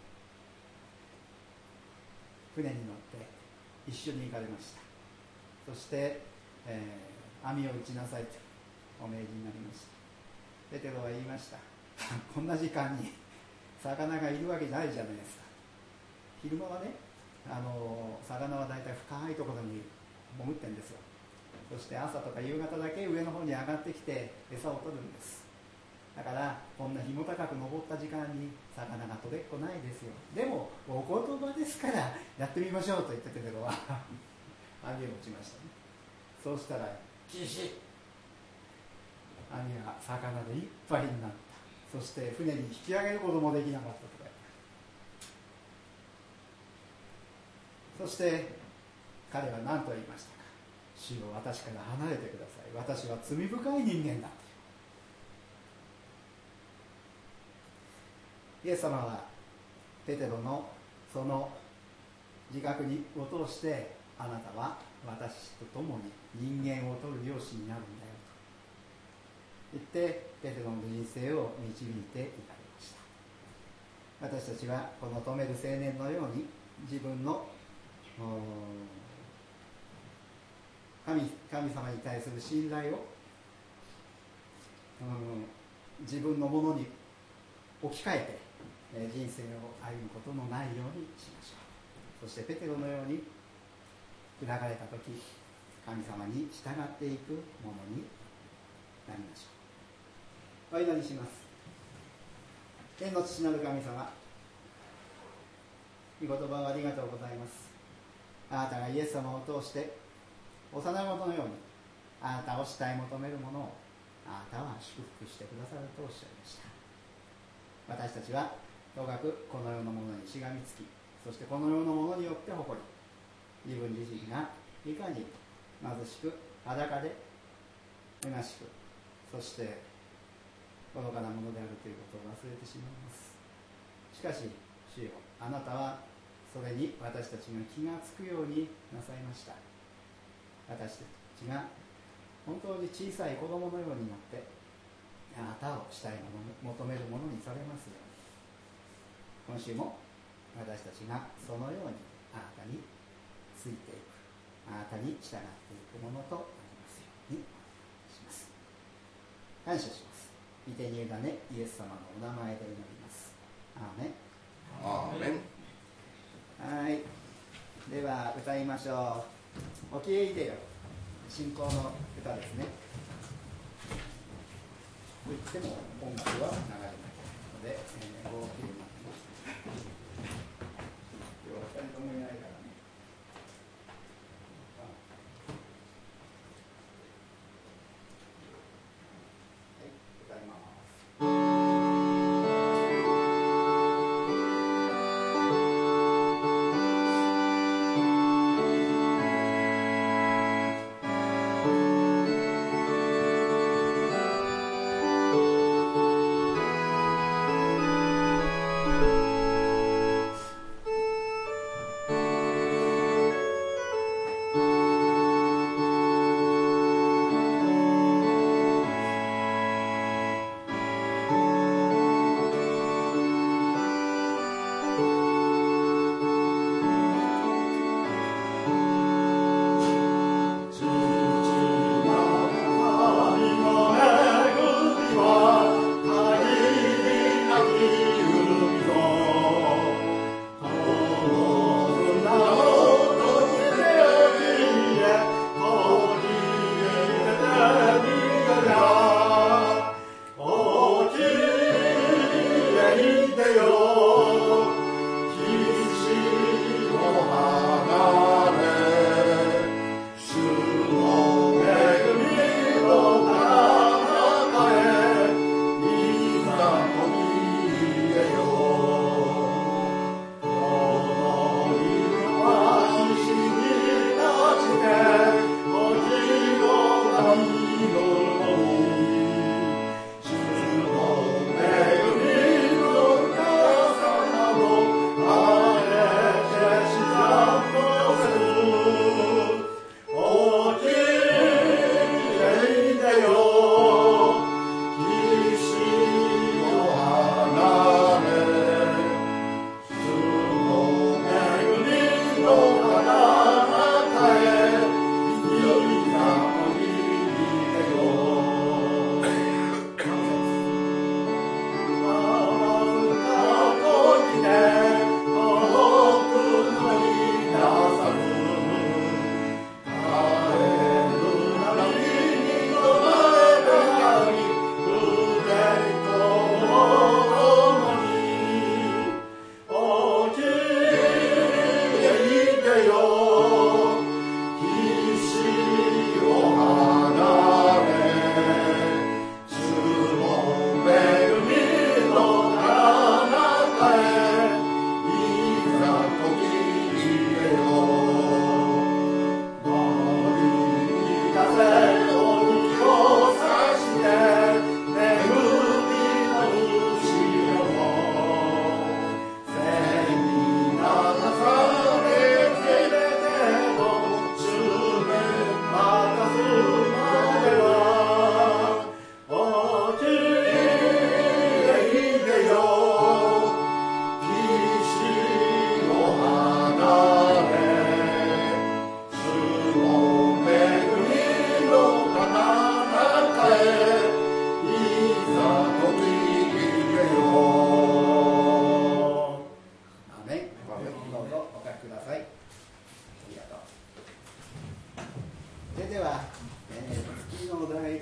船に乗って一緒に行かれました。そして、網を打ちなさいとお命じになりました。ペテロは言いました。こんな時間に魚がいるわけないじゃないですか。昼間はね、魚はだいたい深いところに潜ってるんですよ。そして朝とか夕方だけ上の方に上がってきて餌を取るんです。だからこんな日も高く登った時間に魚が取れっこないですよ。でもお言葉ですからやってみましょうと言ってペテロは網を打ちましたね。そうしたらギシッ、網が魚でいっぱいになった。そして船に引き上げることもできなかったとか。そして彼は何と言いましたか。主よ、私から離れてください。私は罪深い人間だ。イエス様はペテロのその自覚にを通して、あなたは私と共に人間を取る漁師になるんだよと言ってペテロの人生を導いていかれました。私たちはこの止める青年のように自分の神様に対する信頼を自分のものに置き換えて人生を歩むことのないようにしましょう。そしてペテロのように砕かれたとき、神様に従っていくものになりましょう。お祈りします。天の父なる神様、御言葉をありがとうございます。あなたがイエス様を通して幼子のようにあなたを慕い求めるものをあなたは祝福してくださるとおっしゃいました。私たちはとかくこの世のものにしがみつき、そしてこの世のものによって誇り、自分自身がいかに貧しく裸で虚しく、そして愚かなものであるということを忘れてしまいます。しかし主よ、あなたはそれに私たちが気がつくようになさいました。私たちが本当に小さい子供のようになってあなたを慕い求めるものにされますように、今週も私たちがそのようにあなたについていく、あなたに従っていくものとなりますようにお願いします。感謝します。御手に委ねイエス様のお名前で祈ります。アーメン。 アーメン。 はい、では歌いましょう。おきえいでよ、信仰の歌ですね。と言っても音楽は流れないので、合計になってます。今日は2人ともいないからね。はい、歌います。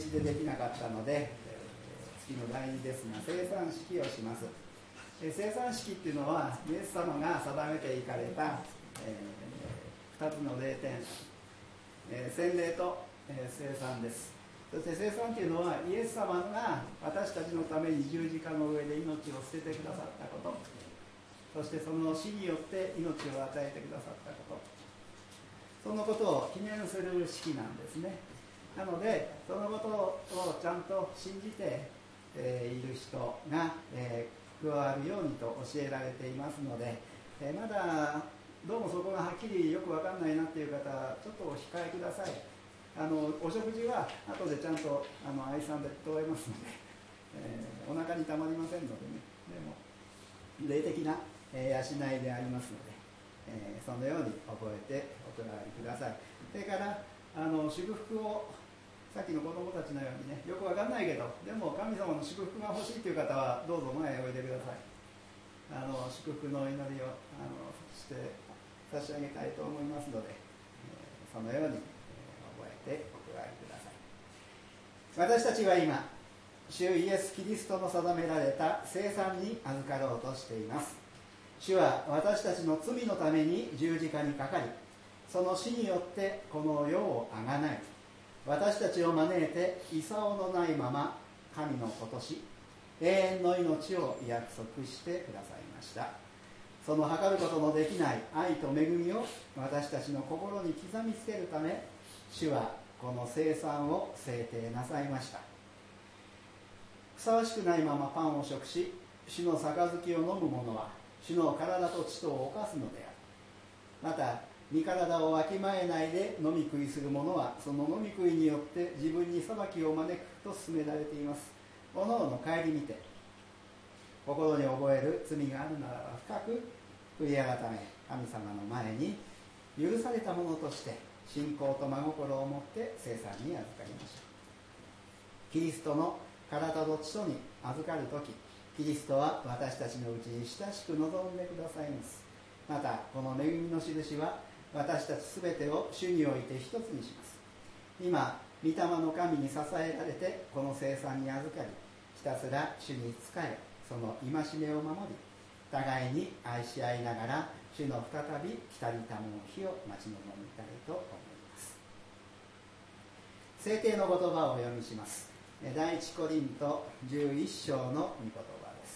1でできなかったので、月の第2ですが生産式をします。生産式っていうのはイエス様が定めていかれた、2つの霊典、洗礼と、生産です。そして生産というのはイエス様が私たちのために十字架の上で命を捨ててくださったこと、そしてその死によって命を与えてくださったこと、そのことを記念する式なんですね。なのでそのことをちゃんと信じて、いる人が、加わるようにと教えられていますので、まだどうもそこがはっきりよく分かんないなっていう方はちょっとお控えください。お食事は後でちゃんと愛さんで問えますので、お腹にたまりませんのでね、でも霊的な、養いでありますので、そのように覚えてお加わりください。それから祝福をさっきの子供たちのようにね、よくわかんないけどでも神様の祝福が欲しいという方はどうぞ前へおいでください。祝福の祈りをして差し上げたいと思いますので、そのように覚えてお加わりください。私たちは今主イエス・キリストの定められた聖餐に預かろうとしています。主は私たちの罪のために十字架にかかり、その死によってこの世をあがない、私たちを招いて功のないまま神の子とし、永遠の命を約束してくださいました。その計ることのできない愛と恵みを私たちの心に刻みつけるため、主はこの聖餐を制定なさいました。ふさわしくないままパンを食し、主の杯を飲む者は主の体と血とを犯すのである。また身体をわきまえないで飲み食いする者はその飲み食いによって自分に裁きを招くと勧められています。おのおの顧みて、心に覚える罪があるならば深く悔い改め、神様の前に許された者として信仰と真心を持って聖餐に預かりましょう。キリストの体と血とに預かるとき、キリストは私たちのうちに親しく望んでくださいます。またこの恵みの印は私たちすべてを主において一つにします。今御霊の神に支えられてこの聖餐に預かり、ひたすら主に仕え、その戒めを守り、互いに愛し合いながら主の再び来たりたむ日を待ち望みたいと思います。聖典の言葉をお読みします。第一コリント11章の御言葉です。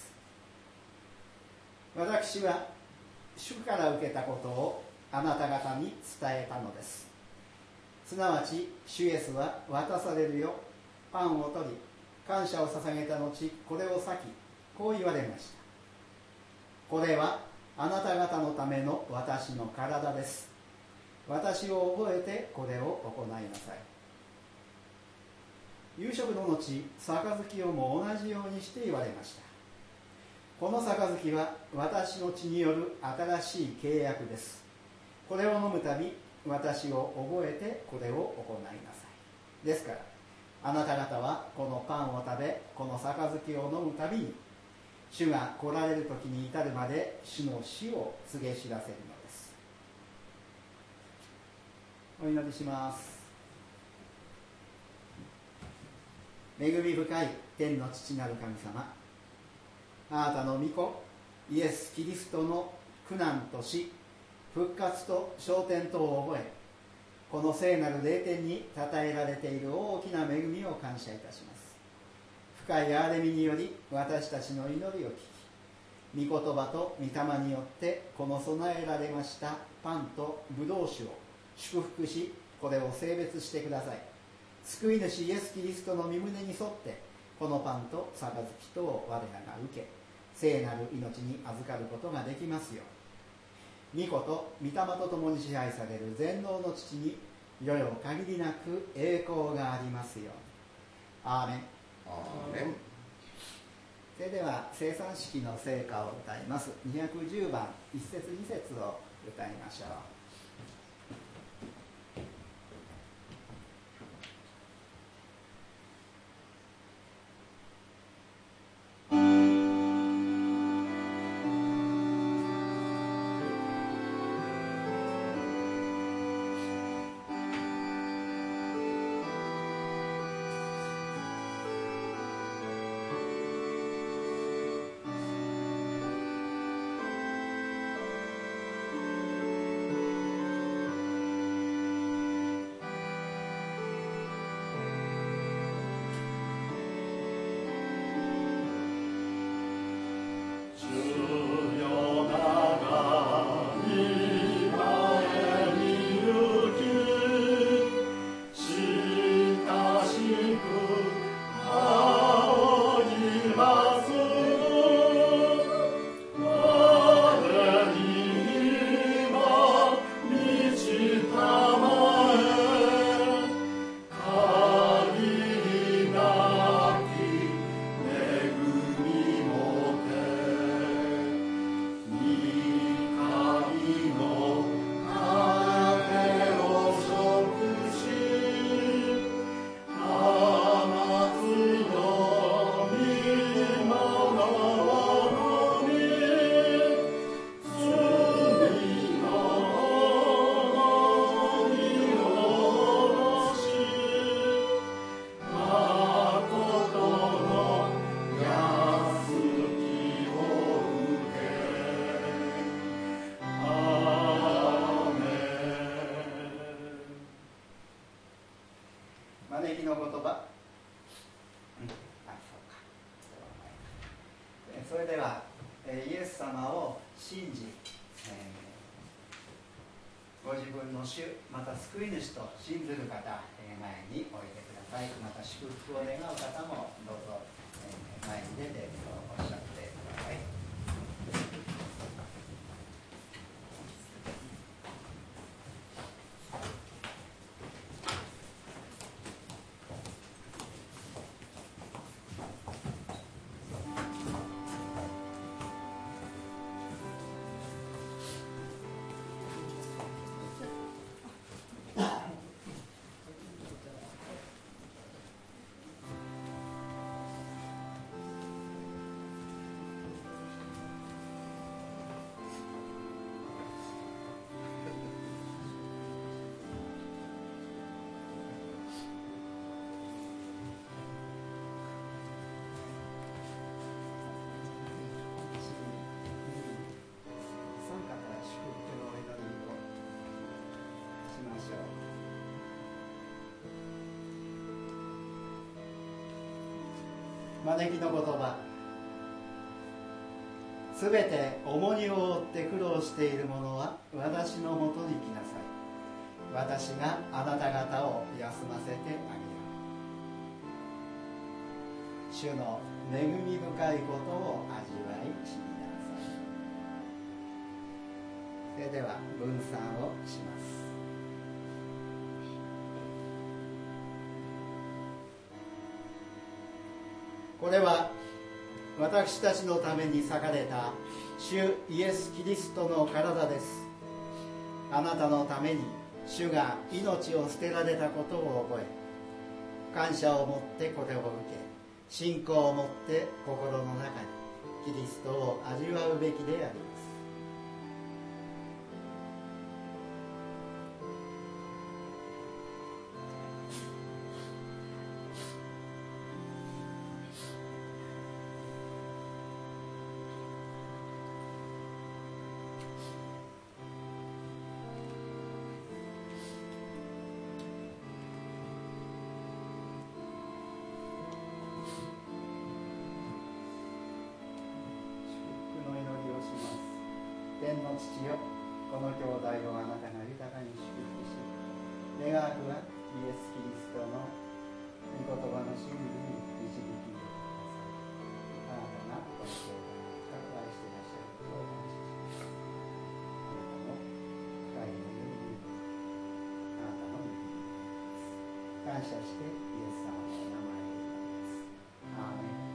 私は主から受けたことをあなた方に伝えたのです。すなわち主イエスは渡されるよパンを取り感謝を捧げた後、これを裂きこう言われました。これはあなた方のための私の体です。私を覚えてこれを行いなさい。夕食の後、杯をも同じようにして言われました。この杯は私の血による新しい契約です。これを飲むたび、私を覚えてこれを行いなさい。ですから、あなた方はこのパンを食べ、この杯を飲むたびに、主が来られる時に至るまで主の死を告げ知らせるのです。お祈りします。恵み深い天の父なる神様、あなたの御子イエス・キリストの苦難と死、復活と昇天とを覚え、この聖なる霊典に称えられている大きな恵みを感謝いたします。深い憐れみにより私たちの祈りを聞き、御言葉と御霊によってこの備えられましたパンとブドウ酒を祝福し、これを聖別してください。救い主イエス・キリストの御胸に沿ってこのパンと杯とを我らが受け、聖なる命に預かることができますよう、御子と御霊と共に支配される全能の父に世々限りなく栄光がありますように。アーメン。 アーメン。 それでは聖餐式の聖歌を歌います。210番1節2節を歌いましょう。 きの言葉、それではイエス様を信じ、ご自分の主また救い主と信ずる方、前においでください。また祝福を願う方もどうぞ前に出ておっしゃってください。招きの言葉、すべて重荷を負って苦労している者は私のもとに来なさい。私があなた方を休ませてあげよう。主の恵み深いことを味わい知りなさい。それでは分散をします。これは私たちのために裂かれた主イエス・キリストの体です。あなたのために主が命を捨てられたことを覚え、感謝を持ってこれを受け、信仰を持って心の中にキリストを味わうべきであります。天の父よ、この兄弟をあなたが豊かに祝福し、願わくはイエス・キリストの御言葉の真理に導きをください。あなたがこの兄弟を深く愛していらっしゃることを感謝します。あなたの深い恵みにあなたの御心です。感謝してイエス様の名前で祈ります。アーメン。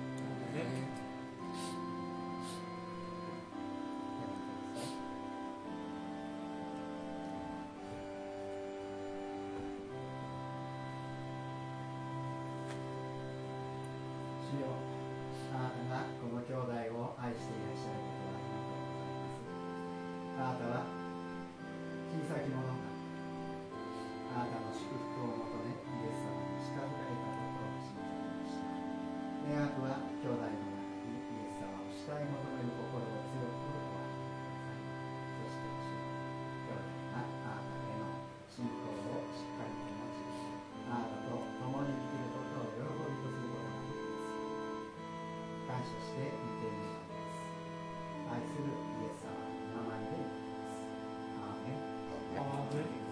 あなたがこの兄弟を愛していらっしゃることはありがとうございます。あなたは小さき者があなたの祝福を求めイエス様に近づかれたことを信じられました。願わくは兄弟の中にイエス様を慕い求める心を強くお与えください。そして主よ、兄弟があなたへの信仰をしっかりと持ち、あなたと共に生きることを喜びとすることができます。感謝して見ているのです。愛するイエス様の名前で祈ります。アーメン。アーメン。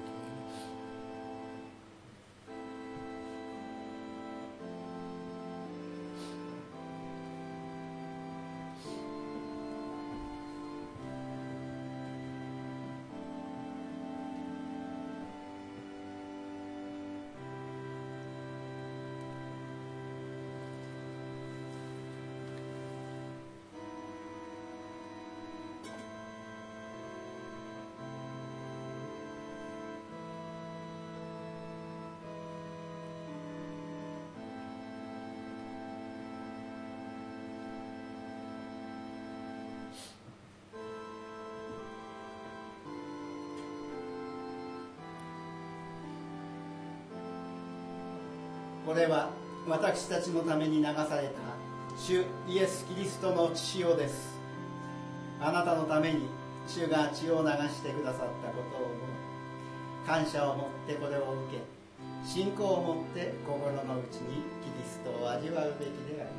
これは私たちのために流された主イエス・キリストの血潮です。あなたのために主が血を流してくださったことを思い、感謝を持ってこれを受け、 信仰を持って心の内にキリストを味わうべきであります。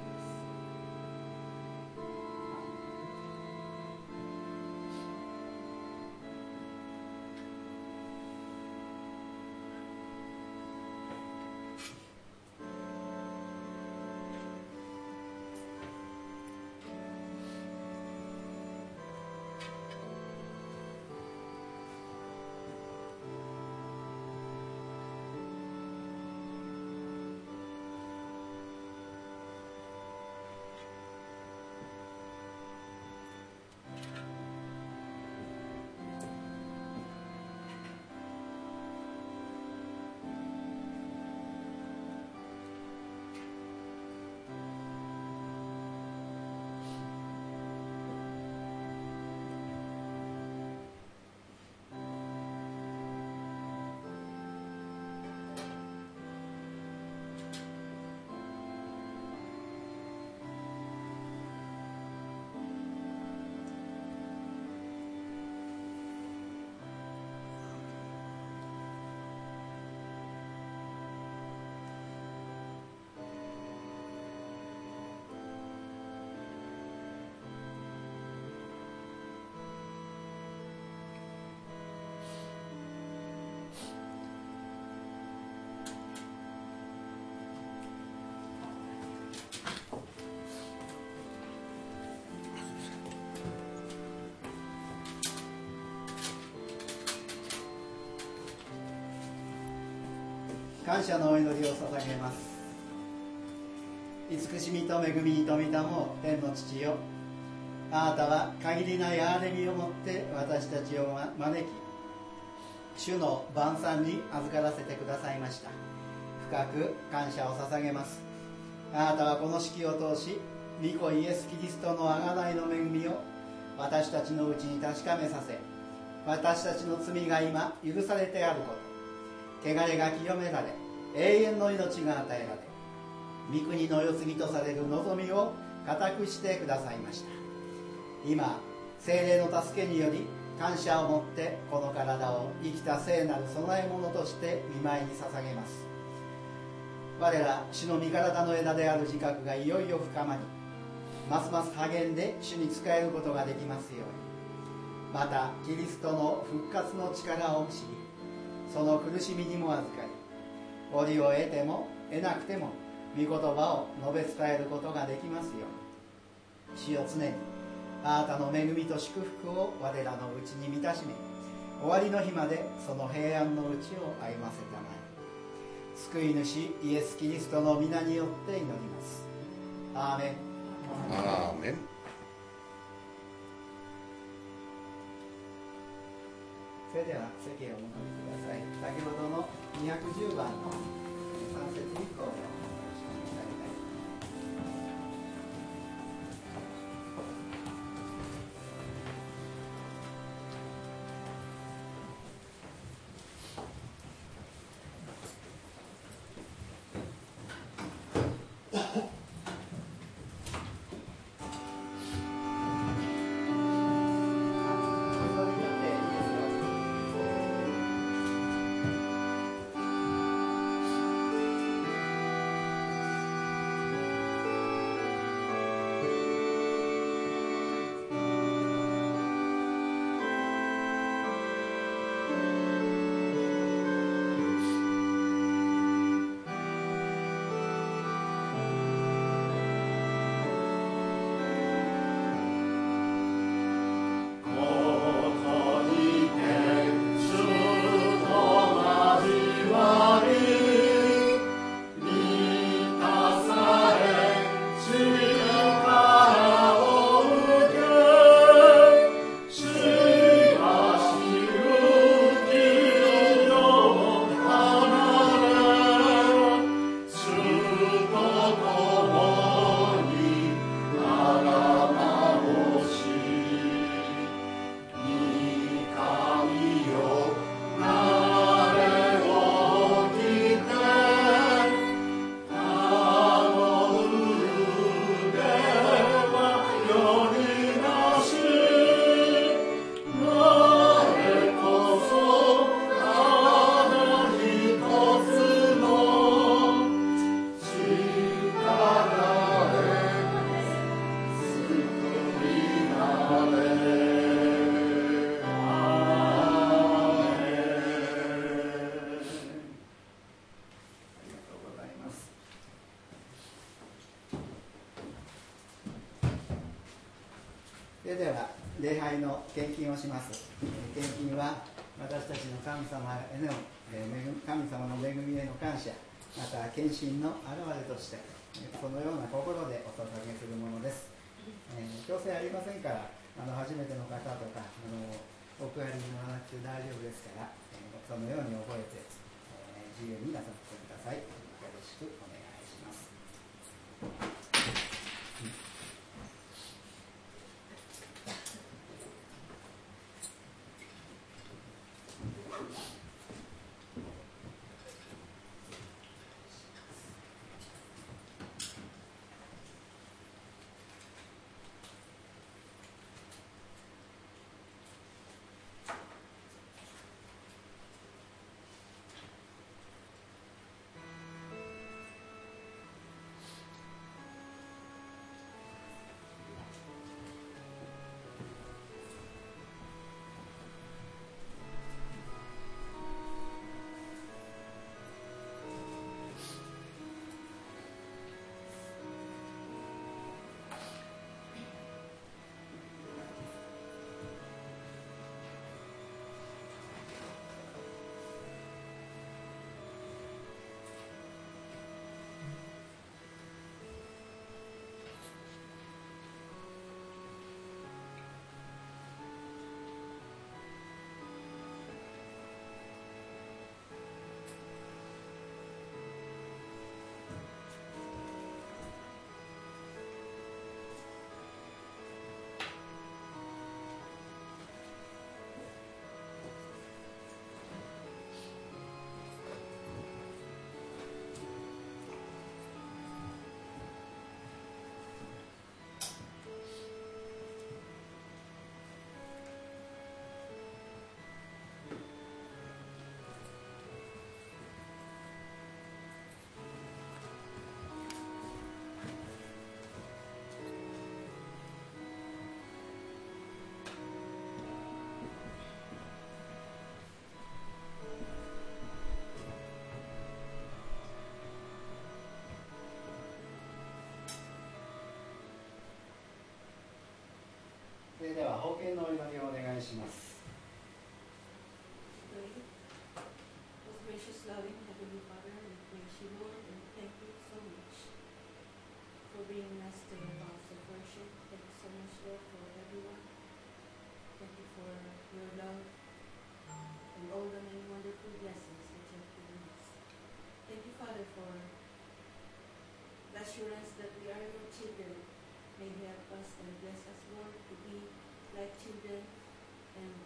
感謝のお祈りを捧げます。慈しみと恵みに富みたも天の父よ、あなたは限りない憐れみをもって私たちを招き、主の晩餐に預からせてくださいました。深く感謝を捧げます。あなたはこの式を通し、御子イエス・キリストの贖いの恵みを私たちのうちに確かめさせ、私たちの罪が今許されてあること、汚れが清められ、永遠の命が与えられ、御国の世継ぎとされる望みを固くしてくださいました。今、聖霊の助けにより感謝を持ってこの体を生きた聖なる供え物として御前に捧げます。我ら主の身体の枝である自覚がいよいよ深まり、ますます励んで主に仕えることができますように、またキリストの復活の力を知り、その苦しみにも預かり、折を得ても得なくても御言葉を述べ伝えることができますように、主よ、常にあなたの恵みと祝福を我らのうちに満たしめ、終わりの日までその平安のうちを歩ませたまえ、救い主イエス・キリストの皆によって祈ります。アーメン。 アーメン。 それでは席をお戻りください。先ほどの210番の3節以降でお願いします。 それでは礼拝の献金をします。献金は私たちの神様への神様の恵みへの感謝、また献身の表れとしてそのような心でお捧げするものです。強制ありませんから、初めての方とかお配りにならなくて大丈夫ですから、そのように覚えて、自由になさってください。よろしくお願いします。それでは奉献のお祈りをお願いします。 Gracious, loving Heavenly Father, we praise you, Lord, and thank you so much for bringing us to the house of worship. Thank you so much, Lord, for everyone. Thank you for your love and all the many wonderful blessings that you have given us. Thank you, Father, for the assurance that we are your children. May you help us and bless us, Lord, to be like children, and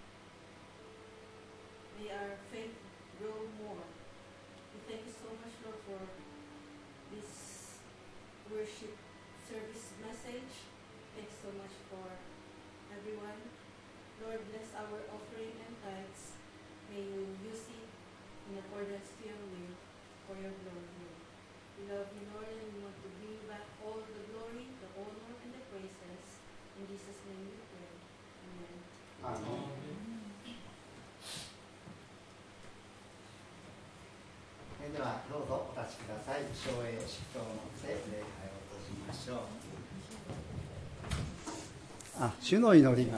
may our faith grow more. We thank you so much, Lord, for this worship service message. Thanks so much for everyone. Lord, bless our offering and tithes. May you use it in accordance to your will for your glory. We love you, Lord, and we want to bring back all the glory, the honor, and the praises. In Jesus' name we pray. Amen. Amen. ではどうぞお立ちください。唱詠祝祷のせ礼拝を閉じましょう。主の祈りが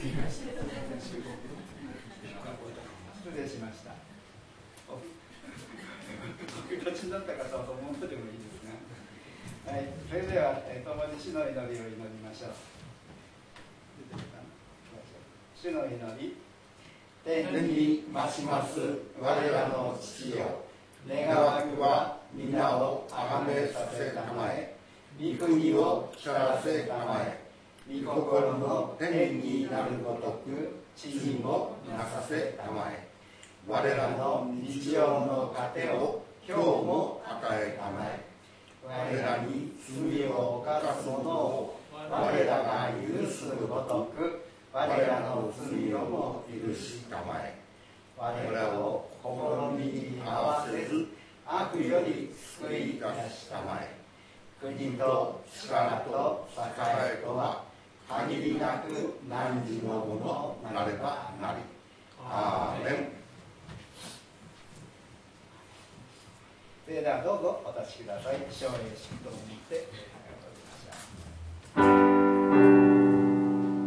失礼しました。お立ちになった方はそのままでもいいですが、はい、それでは共に主の祈りを祈りましょう。主の祈り。 天に増します我らの父よ、願わくは皆をあがめさせたまえ、御国を光らせたまえ、御心の天になるごとく地にもなさせたまえ、我らの日常の糧を今日も与えたまえ、我らに罪を犯す者を我らが許すごとく我らの罪をも許したまえ、我らを試みに合わせず悪より救い出したまえ、国と力と栄えとは限りなく汝のものなればなり。アーメン。 それではどうぞお立ちください。唱詠祝祷をもって礼拝を閉じましょう。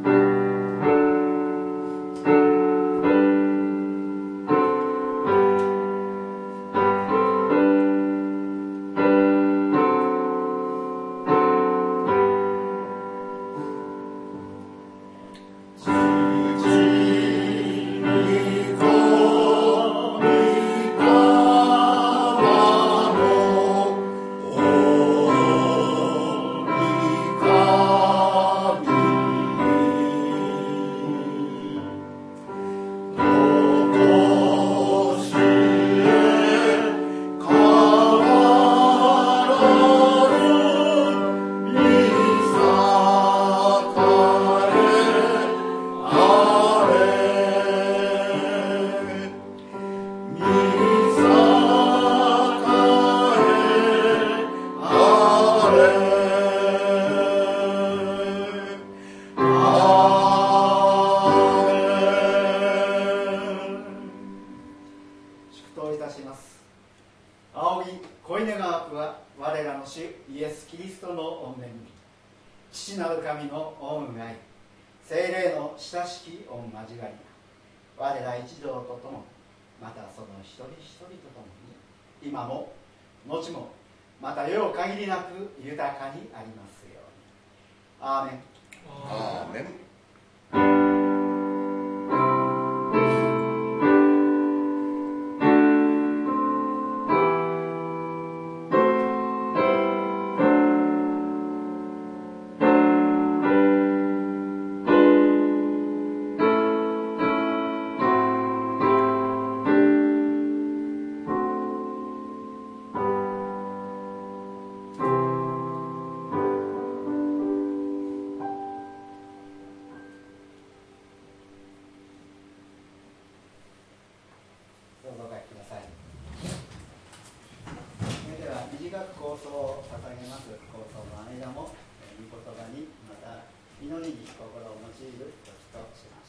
キリストの御恵み、父なる神の御恩愛、聖霊の親しき御交わりが我ら一同とともに、またその一人一人とともに、今も後もまた世限りなく豊かにありますように。アーメン。 アーメン。 どうぞお書きください。それでは短く構想を捧げます。構想の間も御言葉にまた祈りに心を用いる時とします。